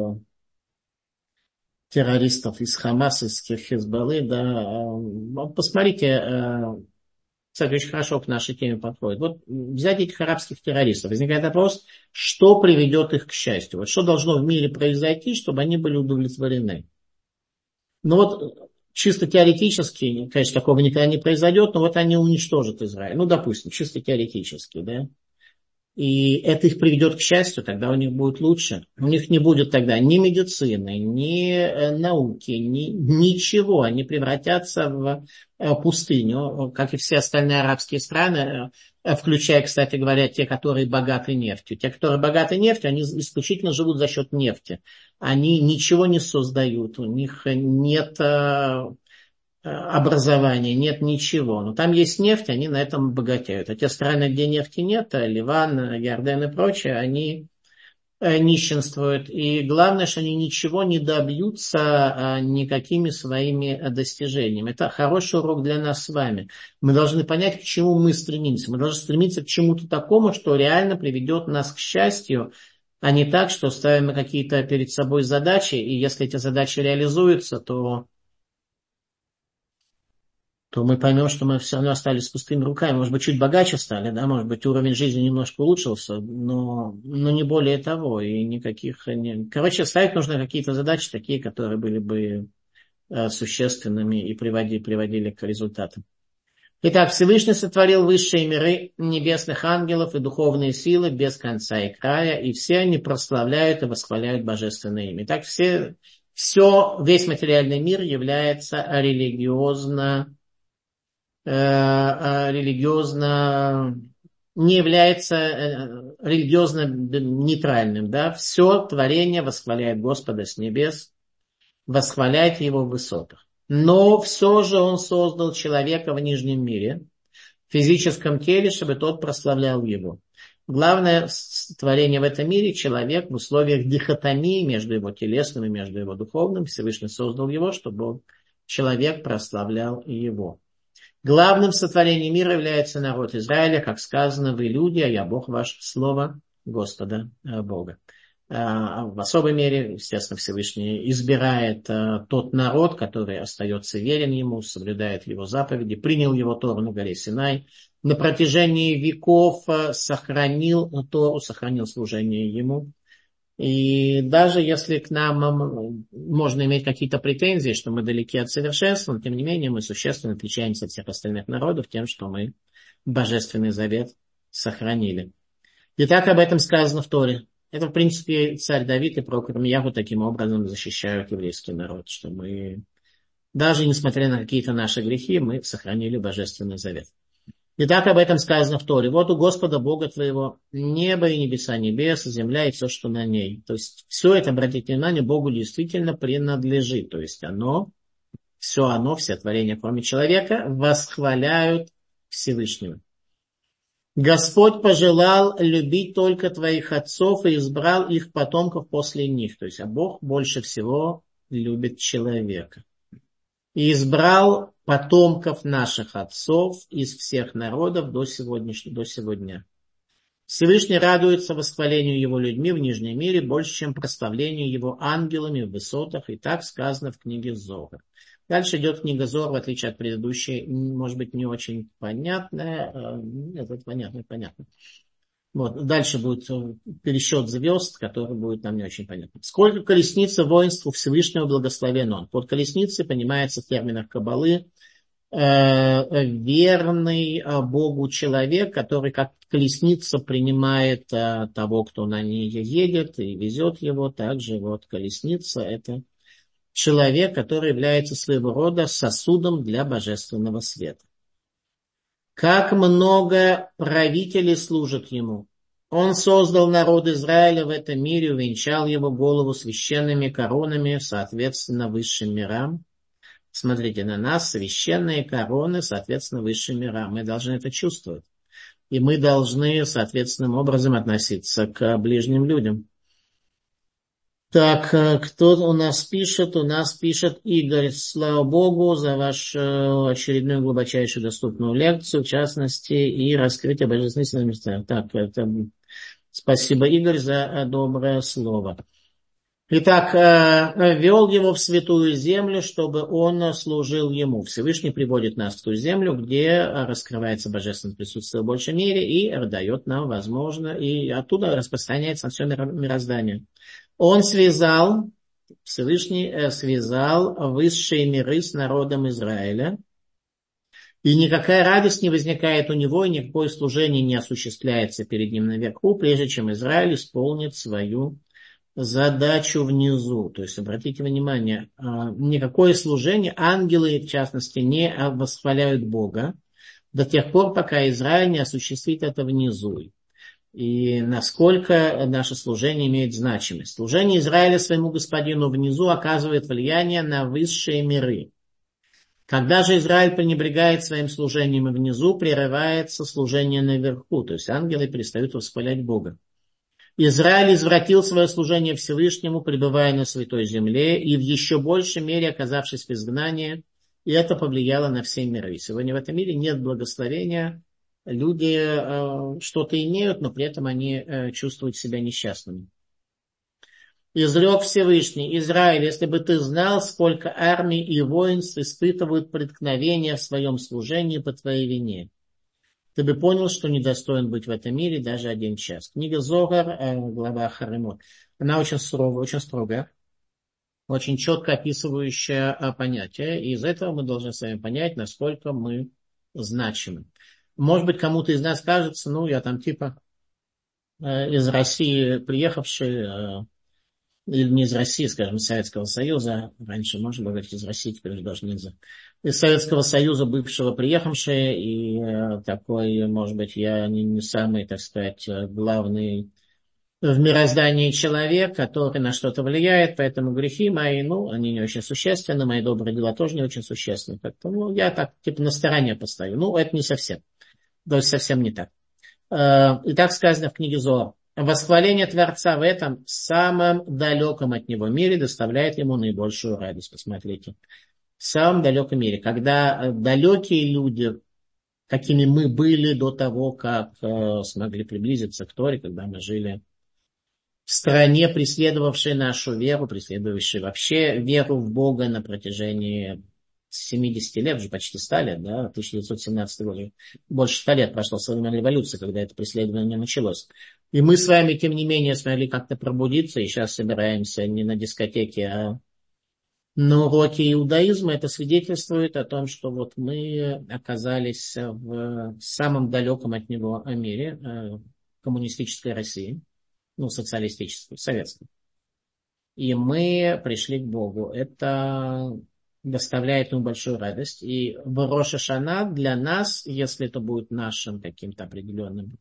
террористов из Хамаса, из Хизбаллы, да, посмотрите, кстати, очень хорошо к нашей теме подходит. Вот взять этих арабских террористов. Возникает вопрос, что приведет их к счастью? Вот что должно в мире произойти, чтобы они были удовлетворены? Ну вот чисто теоретически, конечно, такого никогда не произойдет, но вот они уничтожат Израиль. Ну, допустим, чисто теоретически, да. И это их приведет к счастью, тогда у них будет лучше. У них не будет тогда ни медицины, ни науки, ничего. Они превратятся в пустыню, как и все остальные арабские страны, включая, кстати говоря, те, которые богаты нефтью. Те, которые богаты нефтью, они исключительно живут за счет нефти. Они ничего не создают, у них нет образования, нет ничего. Но там есть нефть, они на этом богатеют. А те страны, где нефти нет, Ливан, Иордан и прочее, они нищенствуют. И главное, что они ничего не добьются никакими своими достижениями. Это хороший урок для нас с вами. Мы должны понять, к чему мы стремимся. Мы должны стремиться к чему-то такому, что реально приведет нас к счастью, а не так, что ставим какие-то перед собой задачи, и если эти задачи реализуются, то мы поймем, что мы все равно остались с пустыми руками. Может быть, чуть богаче стали, да, может быть, уровень жизни немножко улучшился, но не более того. И никаких... Короче, ставить нужно какие-то задачи такие, которые были бы существенными и приводили к результатам. Итак, Всевышний сотворил высшие миры небесных ангелов и духовные силы без конца и края, и все они прославляют и восхваляют божественное имя. Итак, весь материальный мир является не является религиозно нейтральным. Да? Все творение восхваляет Господа с небес, восхваляет Его в высотах. Но все же Он создал человека в нижнем мире, в физическом теле, чтобы тот прославлял Его. Главное творение в этом мире — человек в условиях дихотомии между его телесным и между его духовным. Всевышний создал его, чтобы человек прославлял Его. Главным сотворением мира является народ Израиля, как сказано: «Вы люди, а я Бог ваш», слово Господа Бога. В особой мере, естественно, Всевышний избирает тот народ, который остается верен ему, соблюдает его заповеди, принял его Тору на горе Синай, на протяжении веков сохранил Тору, сохранил служение ему. И даже если к нам можно иметь какие-то претензии, что мы далеки от совершенства, но тем не менее мы существенно отличаемся от всех остальных народов тем, что мы Божественный Завет сохранили. И так об этом сказано в Торе. Это, в принципе, царь Давид и пророк Ирмияху таким образом защищают еврейский народ, что мы, даже несмотря на какие-то наши грехи, мы сохранили Божественный Завет. И так об этом сказано в Торе. Вот у Господа Бога твоего небо и небеса небес, земля и все, что на ней. То есть все это, обратите внимание, Богу действительно принадлежит. То есть все творения, кроме человека, восхваляют Всевышнего. Господь пожелал любить только твоих отцов и избрал их потомков после них. То есть, а Бог больше всего любит человека. И избрал потомков наших отцов из всех народов до сегодня. Всевышний радуется восхвалению его людьми в нижнем мире больше, чем прославлению его ангелами в высотах. И так сказано в книге Зоар. Дальше идет книга Зоар, в отличие от предыдущей, может быть, не очень понятная. Нет, это понятно. Вот, дальше будет пересчет звезд, который будет нам не очень понятно. Сколько колесницы воинству Всевышнего благословен он. Под колесницей понимается в терминах Каббалы верный Богу человек, который как колесница принимает того, кто на ней едет и везет его. Также вот колесница – это человек, который является своего рода сосудом для божественного света. Как много правителей служат ему. Он создал народ Израиля в этом мире, увенчал его голову священными коронами, соответственно, высшим мирам. Смотрите на нас, священные короны, соответственно, высшим мирам. Мы должны это чувствовать. И мы должны соответственным образом относиться к ближним людям. Так, кто у нас пишет? У нас пишет Игорь. Слава Богу за вашу очередную глубочайшую доступную лекцию, в частности, и раскрытие божественных сил. Так, это... Спасибо, Игорь, за доброе слово. Итак, вел его в святую землю, чтобы он служил ему. Всевышний приводит нас в ту землю, где раскрывается божественное присутствие в большей мере и дает нам, возможно, и оттуда распространяется на все мироздание. Он связал, Всевышний связал высшие миры с народом Израиля, и никакая радость не возникает у него, и никакое служение не осуществляется перед ним наверху, прежде чем Израиль исполнит свою задачу внизу. То есть, обратите внимание, никакое служение, ангелы, в частности, не восхваляют Бога до тех пор, пока Израиль не осуществит это внизу. И насколько наше служение имеет значимость. Служение Израиля своему господину внизу оказывает влияние на высшие миры. Когда же Израиль пренебрегает своим служением внизу, прерывается служение наверху. То есть ангелы перестают восхвалять Бога. Израиль извратил свое служение Всевышнему, пребывая на святой земле, и в еще большей мере оказавшись в изгнании, и это повлияло на все миры. Сегодня в этом мире нет благословения. Люди что-то имеют, но при этом они чувствуют себя несчастными. Изрек Всевышний: Израиль, если бы ты знал, сколько армий и воинств испытывают преткновения в своем служении по твоей вине, ты бы понял, что недостоин быть в этом мире даже один час. Книга Зогар, глава Харемот. Она очень строгая, очень четко описывающая понятие. И из этого мы должны с вами понять, насколько мы значимы. Может быть, кому-то из нас кажется, я там типа из России приехавший, или не из России, скажем, из Советского Союза, раньше можно было говорить из России, теперь уже даже нельзя, из Советского Союза бывшего приехавший, и такой, может быть, я не самый, так сказать, главный в мироздании человек, который на что-то влияет, поэтому грехи мои, они не очень существенны, мои добрые дела тоже не очень существенны, поэтому я так, типа, на стороне постою. Это не совсем. То есть совсем не так. И так сказано в книге Зоар. Восхваление Творца в этом самом далеком от него мире доставляет ему наибольшую радость. Посмотрите. В самом далеком мире. Когда далекие люди, какими мы были до того, как смогли приблизиться к Торе, когда мы жили в стране, преследовавшей нашу веру, преследовавшей вообще веру в Бога на протяжении 70 лет, уже почти 100 лет, 1917 год, больше 100 лет прошло со времен революции, когда это преследование началось. И мы с вами, тем не менее, смогли как-то пробудиться, и сейчас собираемся не на дискотеке, а на уроке иудаизма. Это свидетельствует о том, что мы оказались в самом далеком от него мире, коммунистической России, социалистической, советской. И мы пришли к Богу. Это доставляет ему большую радость. И в Рош ха-Шана для нас, если это будет нашим каким-то определенным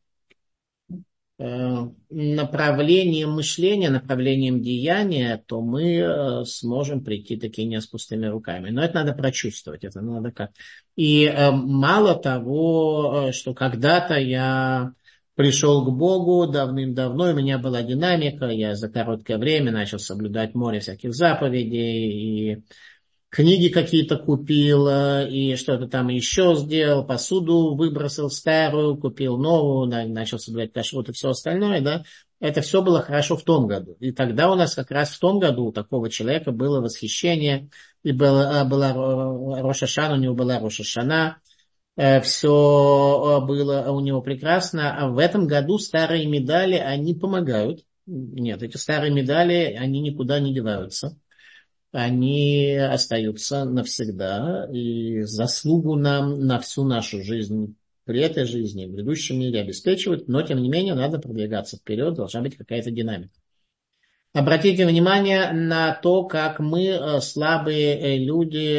направлением мышления, направлением деяния, то мы сможем прийти таки не с пустыми руками. Но это надо прочувствовать, это надо как. И мало того, что когда-то я пришел к Богу давным-давно, у меня была динамика, я за короткое время начал соблюдать море всяких заповедей, и книги какие-то купил, и что-то там еще сделал, посуду выбросил старую, купил новую, начал соблюдать кашрут и все остальное, это все было хорошо в том году. И тогда у нас как раз в том году у такого человека было восхищение, и была Рош ха-Шана, у него была Рош ха-Шана, все было у него прекрасно. А в этом году старые медали, они помогают. Нет, эти старые медали, они никуда не деваются. Они остаются навсегда. И заслугу нам на всю нашу жизнь, при этой жизни, в грядущем мире обеспечивают. Но, тем не менее, надо продвигаться вперед. Должна быть какая-то динамика. Обратите внимание на то, как мы, слабые люди,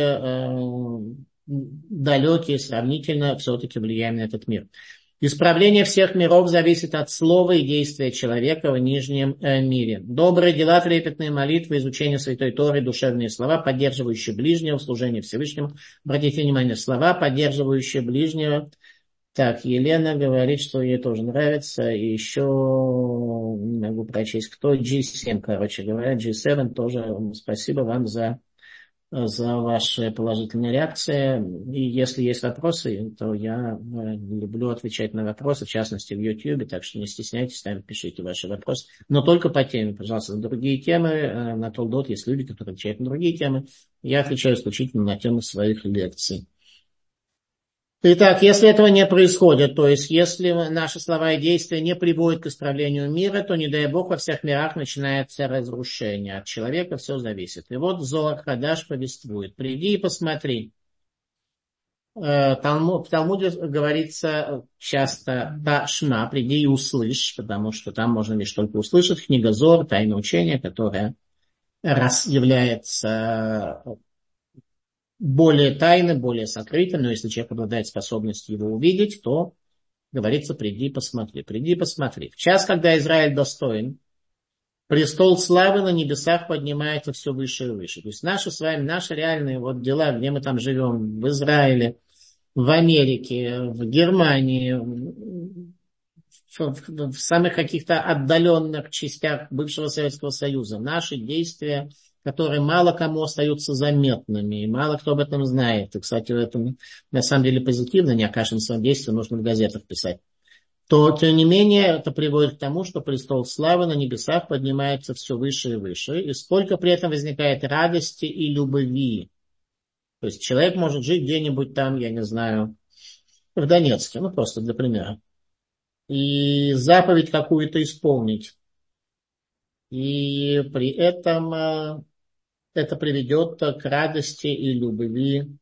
далекие сравнительно, все-таки влияем на этот мир. Исправление всех миров зависит от слова и действия человека в нижнем мире. Добрые дела, трепетные молитвы, изучение Святой Торы, душевные слова, поддерживающие ближнего в служении Всевышнему. Обратите внимание, слова, поддерживающие ближнего. Так, Елена говорит, что ей тоже нравится. И еще не могу прочесть, кто. G7, короче говоря. G7 тоже спасибо вам за ваши положительные реакции. И если есть вопросы, то я люблю отвечать на вопросы, в частности в YouTube, так что не стесняйтесь, там пишите ваши вопросы. Но только по теме, пожалуйста. На другие темы, на Толдот есть люди, которые отвечают на другие темы. Я отвечаю исключительно на темы своих лекций. Итак, если этого не происходит, то есть если наши слова и действия не приводят к исправлению мира, то, не дай Бог, во всех мирах начинается разрушение. От человека все зависит. И вот Зоар Хадаш повествует. Приди и посмотри. В Талмуде говорится часто «Ташма», приди и услышь, потому что там можно лишь только услышать. Книга Зоар, тайное учение, которое является более тайны, более сокрыты, но если человек обладает способностью его увидеть, то говорится, приди и посмотри, приди и посмотри. В час, когда Израиль достоин, престол славы на небесах поднимается все выше и выше. То есть наши с вами, наши реальные вот дела, где мы там живем, в Израиле, в Америке, в Германии, в самых каких-то отдаленных частях бывшего Советского Союза, наши действия, которые мало кому остаются заметными, и мало кто об этом знает. И, кстати, это на самом деле позитивно, не о каждом своем действии нужно в газетах писать. То, тем не менее, это приводит к тому, что престол славы на небесах поднимается все выше и выше, и сколько при этом возникает радости и любви. То есть человек может жить где-нибудь там, я не знаю, в Донецке, ну просто для примера, и заповедь какую-то исполнить. И при этом это приведет к радости и любви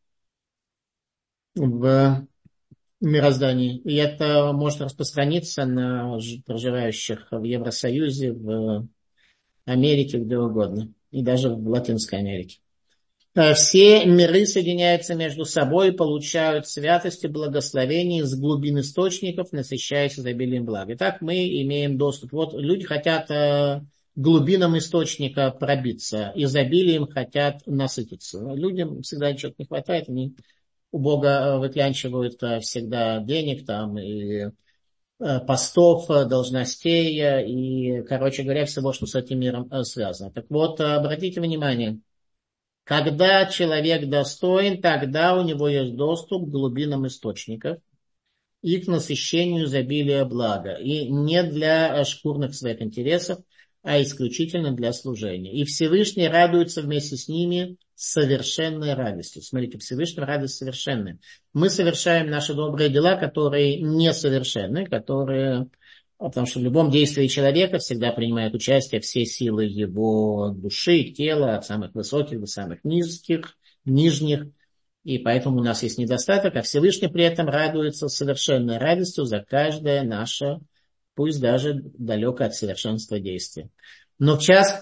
в мироздании. И это может распространиться на проживающих в Евросоюзе, в Америке, где угодно. И даже в Латинской Америке. Все миры соединяются между собой и получают святость и благословение из глубин источников, насыщаясь изобилием блага. Итак, мы имеем доступ. Вот люди хотят глубинам источника пробиться, изобилием хотят насытиться. Людям всегда чего-то не хватает, они у Бога выклянчивают всегда денег там и постов, должностей и, короче говоря, всего, что с этим миром связано. Так вот, обратите внимание, когда человек достоин, тогда у него есть доступ к глубинам источников и к насыщению изобилия блага. И не для шкурных своих интересов, а исключительно для служения. И Всевышний радуется вместе с ними совершенной радостью. Смотрите, Всевышний радость совершенная. Мы совершаем наши добрые дела, которые несовершенны, которые... Потому что в любом действии человека всегда принимают участие все силы его души, тела, от самых высоких до самых низких, нижних. И поэтому у нас есть недостаток, а Всевышний при этом радуется совершенной радостью за каждое наше, пусть даже далеко от совершенства действия. Но в час,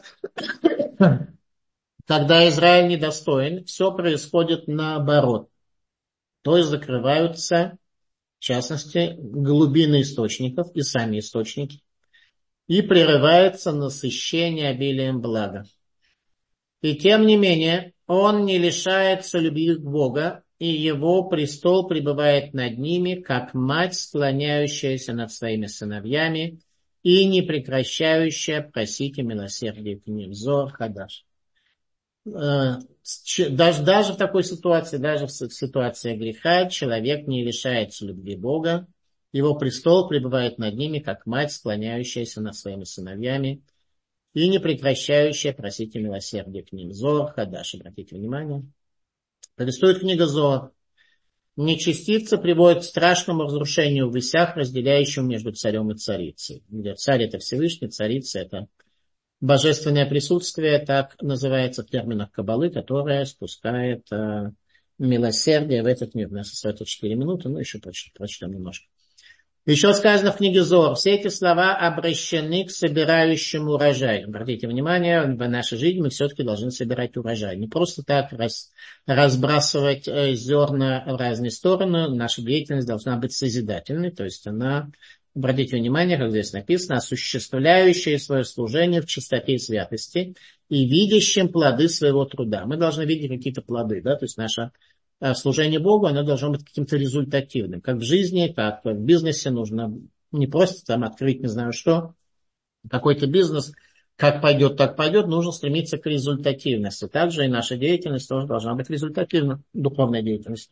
когда Израиль недостоин, все происходит наоборот. То есть закрываются, в частности, глубины источников и сами источники, и прерывается насыщение обилием блага. И тем не менее, он не лишается любви к Бога, и его престол пребывает над ними, как мать, склоняющаяся над своими сыновьями и не прекращающая просить о милосердии к ним. Зоар Хадаш. Даже в такой ситуации, даже в ситуации греха, человек не лишается любви Бога. Его престол пребывает над ними, как мать, склоняющаяся над своими сыновьями и не прекращающая просить о милосердии к ним. Зоар Хадаш, обратите внимание. Повествует книга Зоар. Нечестивцы приводят к страшному разрушению в высях, разделяющему между царем и царицей. Где царь это Всевышний, царица это божественное присутствие, так называется в терминах Каббалы, которое спускает милосердие в этот мир. У нас остается 4 минуты, но еще прочтем немножко. Еще сказано в книге Зоар, все эти слова обращены к собирающему урожай. Обратите внимание, в нашей жизни мы все-таки должны собирать урожай. Не просто так разбрасывать зерна в разные стороны. Наша деятельность должна быть созидательной, то есть она, обратите внимание, как здесь написано, осуществляющая свое служение в чистоте и святости и видящим плоды своего труда. Мы должны видеть какие-то плоды, да, то есть наша служение Богу, оно должно быть каким-то результативным. Как в жизни, как в бизнесе нужно не просто там открыть не знаю что, какой-то бизнес, как пойдет, так пойдет, нужно стремиться к результативности. Также и наша деятельность тоже должна быть результативна, духовная деятельность.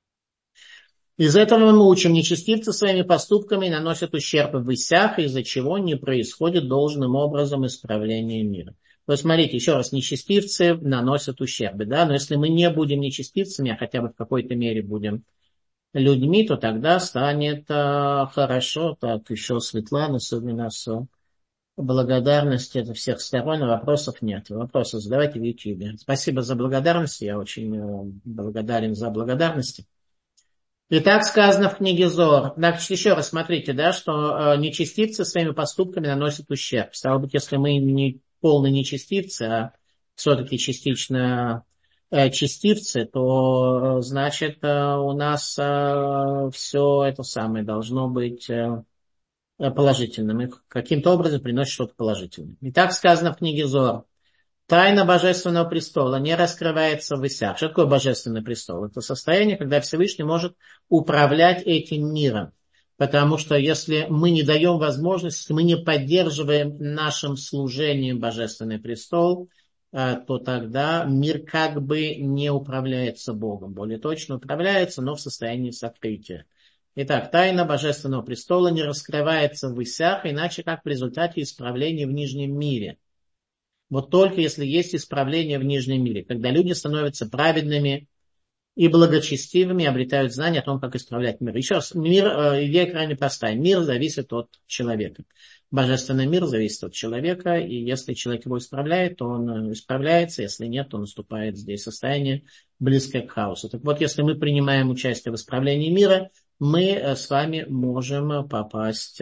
Из этого мы учим, нечестивцы своими поступками наносят ущерб в высях, из-за чего не происходит должным образом исправление мира. То есть, смотрите, еще раз, нечестивцы наносят ущербы, да, но если мы не будем нечестивцами, а хотя бы в какой-то мере будем людьми, то тогда станет хорошо, так еще Светлана, особенно с благодарностью от всех сторон, вопросов нет. Вопросы задавайте в YouTube. Спасибо за благодарность, я очень благодарен за благодарности. И так сказано в книге Зоар. Значит, еще раз смотрите, да, что нечестивцы своими поступками наносят ущерб. Стало быть, если мы не полные нечестивцы, а все-таки частично частивцы, то значит у нас все это самое должно быть положительным. И каким-то образом приносит что-то положительное. И так сказано в книге Зоар. Тайна Божественного престола не раскрывается в высях. Что такое Божественный престол? Это состояние, когда Всевышний может управлять этим миром. Потому что если мы не даем возможности, мы не поддерживаем нашим служением Божественный престол, то тогда мир как бы не управляется Богом. Более точно управляется, но в состоянии сокрытия. Итак, тайна Божественного престола не раскрывается в высях, иначе как в результате исправления в нижнем мире. Вот только если есть исправление в нижнем мире, когда люди становятся праведными и благочестивыми, обретают знания о том, как исправлять мир. Еще раз, идея крайне простая. Мир зависит от человека. Божественный мир зависит от человека, и если человек его исправляет, то он исправляется, если нет, то наступает здесь состояние, близкое к хаосу. Так вот, если мы принимаем участие в исправлении мира, мы с вами можем попасть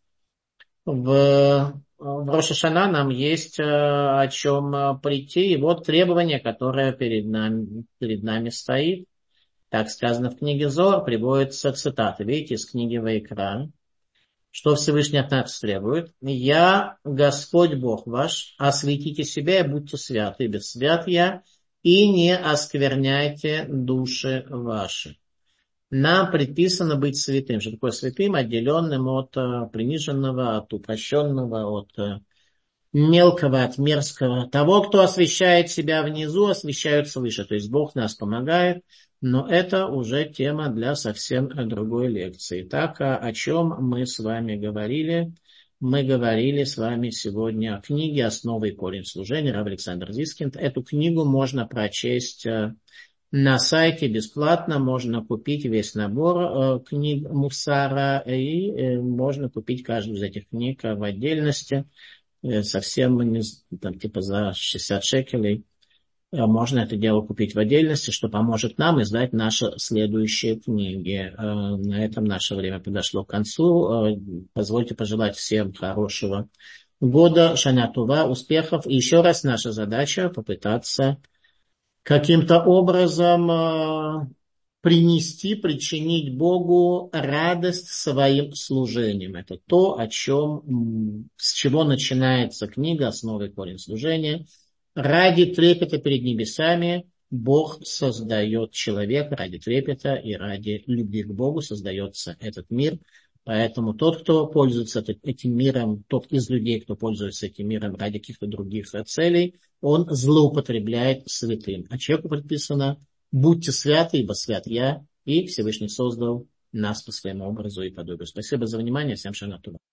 в Рош ха-Шана, нам есть о чем прийти. И вот требование, которое перед нами стоит. Так сказано в книге Зоар, приводится цитаты. Видите, из книги Ваикра. Что Всевышний от нас требует? «Я, Господь Бог ваш, осветите себя и будьте святы, без свят я, и не оскверняйте души ваши». Нам предписано быть святым. Что такое святым? Отделенным от приниженного, от упрощенного, от мелкого, от мерзкого. Того, кто освящает себя внизу, освящают свыше. То есть Бог нас помогает, но это уже тема для совсем другой лекции. Так, о чем мы с вами говорили? Мы говорили с вами сегодня о книге «Основы и корень служения» Рав Александр Зискинд. Эту книгу можно прочесть на сайте бесплатно, можно купить весь набор книг Мусара, и можно купить каждую из этих книг в отдельности, совсем там, типа за 60 шекелей. Можно это дело купить в отдельности, что поможет нам издать наши следующие книги. На этом наше время подошло к концу. Позвольте пожелать всем хорошего года, шана това, успехов. И еще раз наша задача попытаться каким-то образом причинить Богу радость своим служением. Это то, с чего начинается книга «Основы и корень служения». Ради трепета перед небесами Бог создает человека, ради трепета и ради любви к Богу создается этот мир. Поэтому тот, кто пользуется этим миром, тот из людей, кто пользуется этим миром ради каких-то других целей, он злоупотребляет святым. А человеку предписано: будьте святы, ибо свят я, и Всевышний создал нас по своему образу и подобию. Спасибо за внимание. Всем шана това.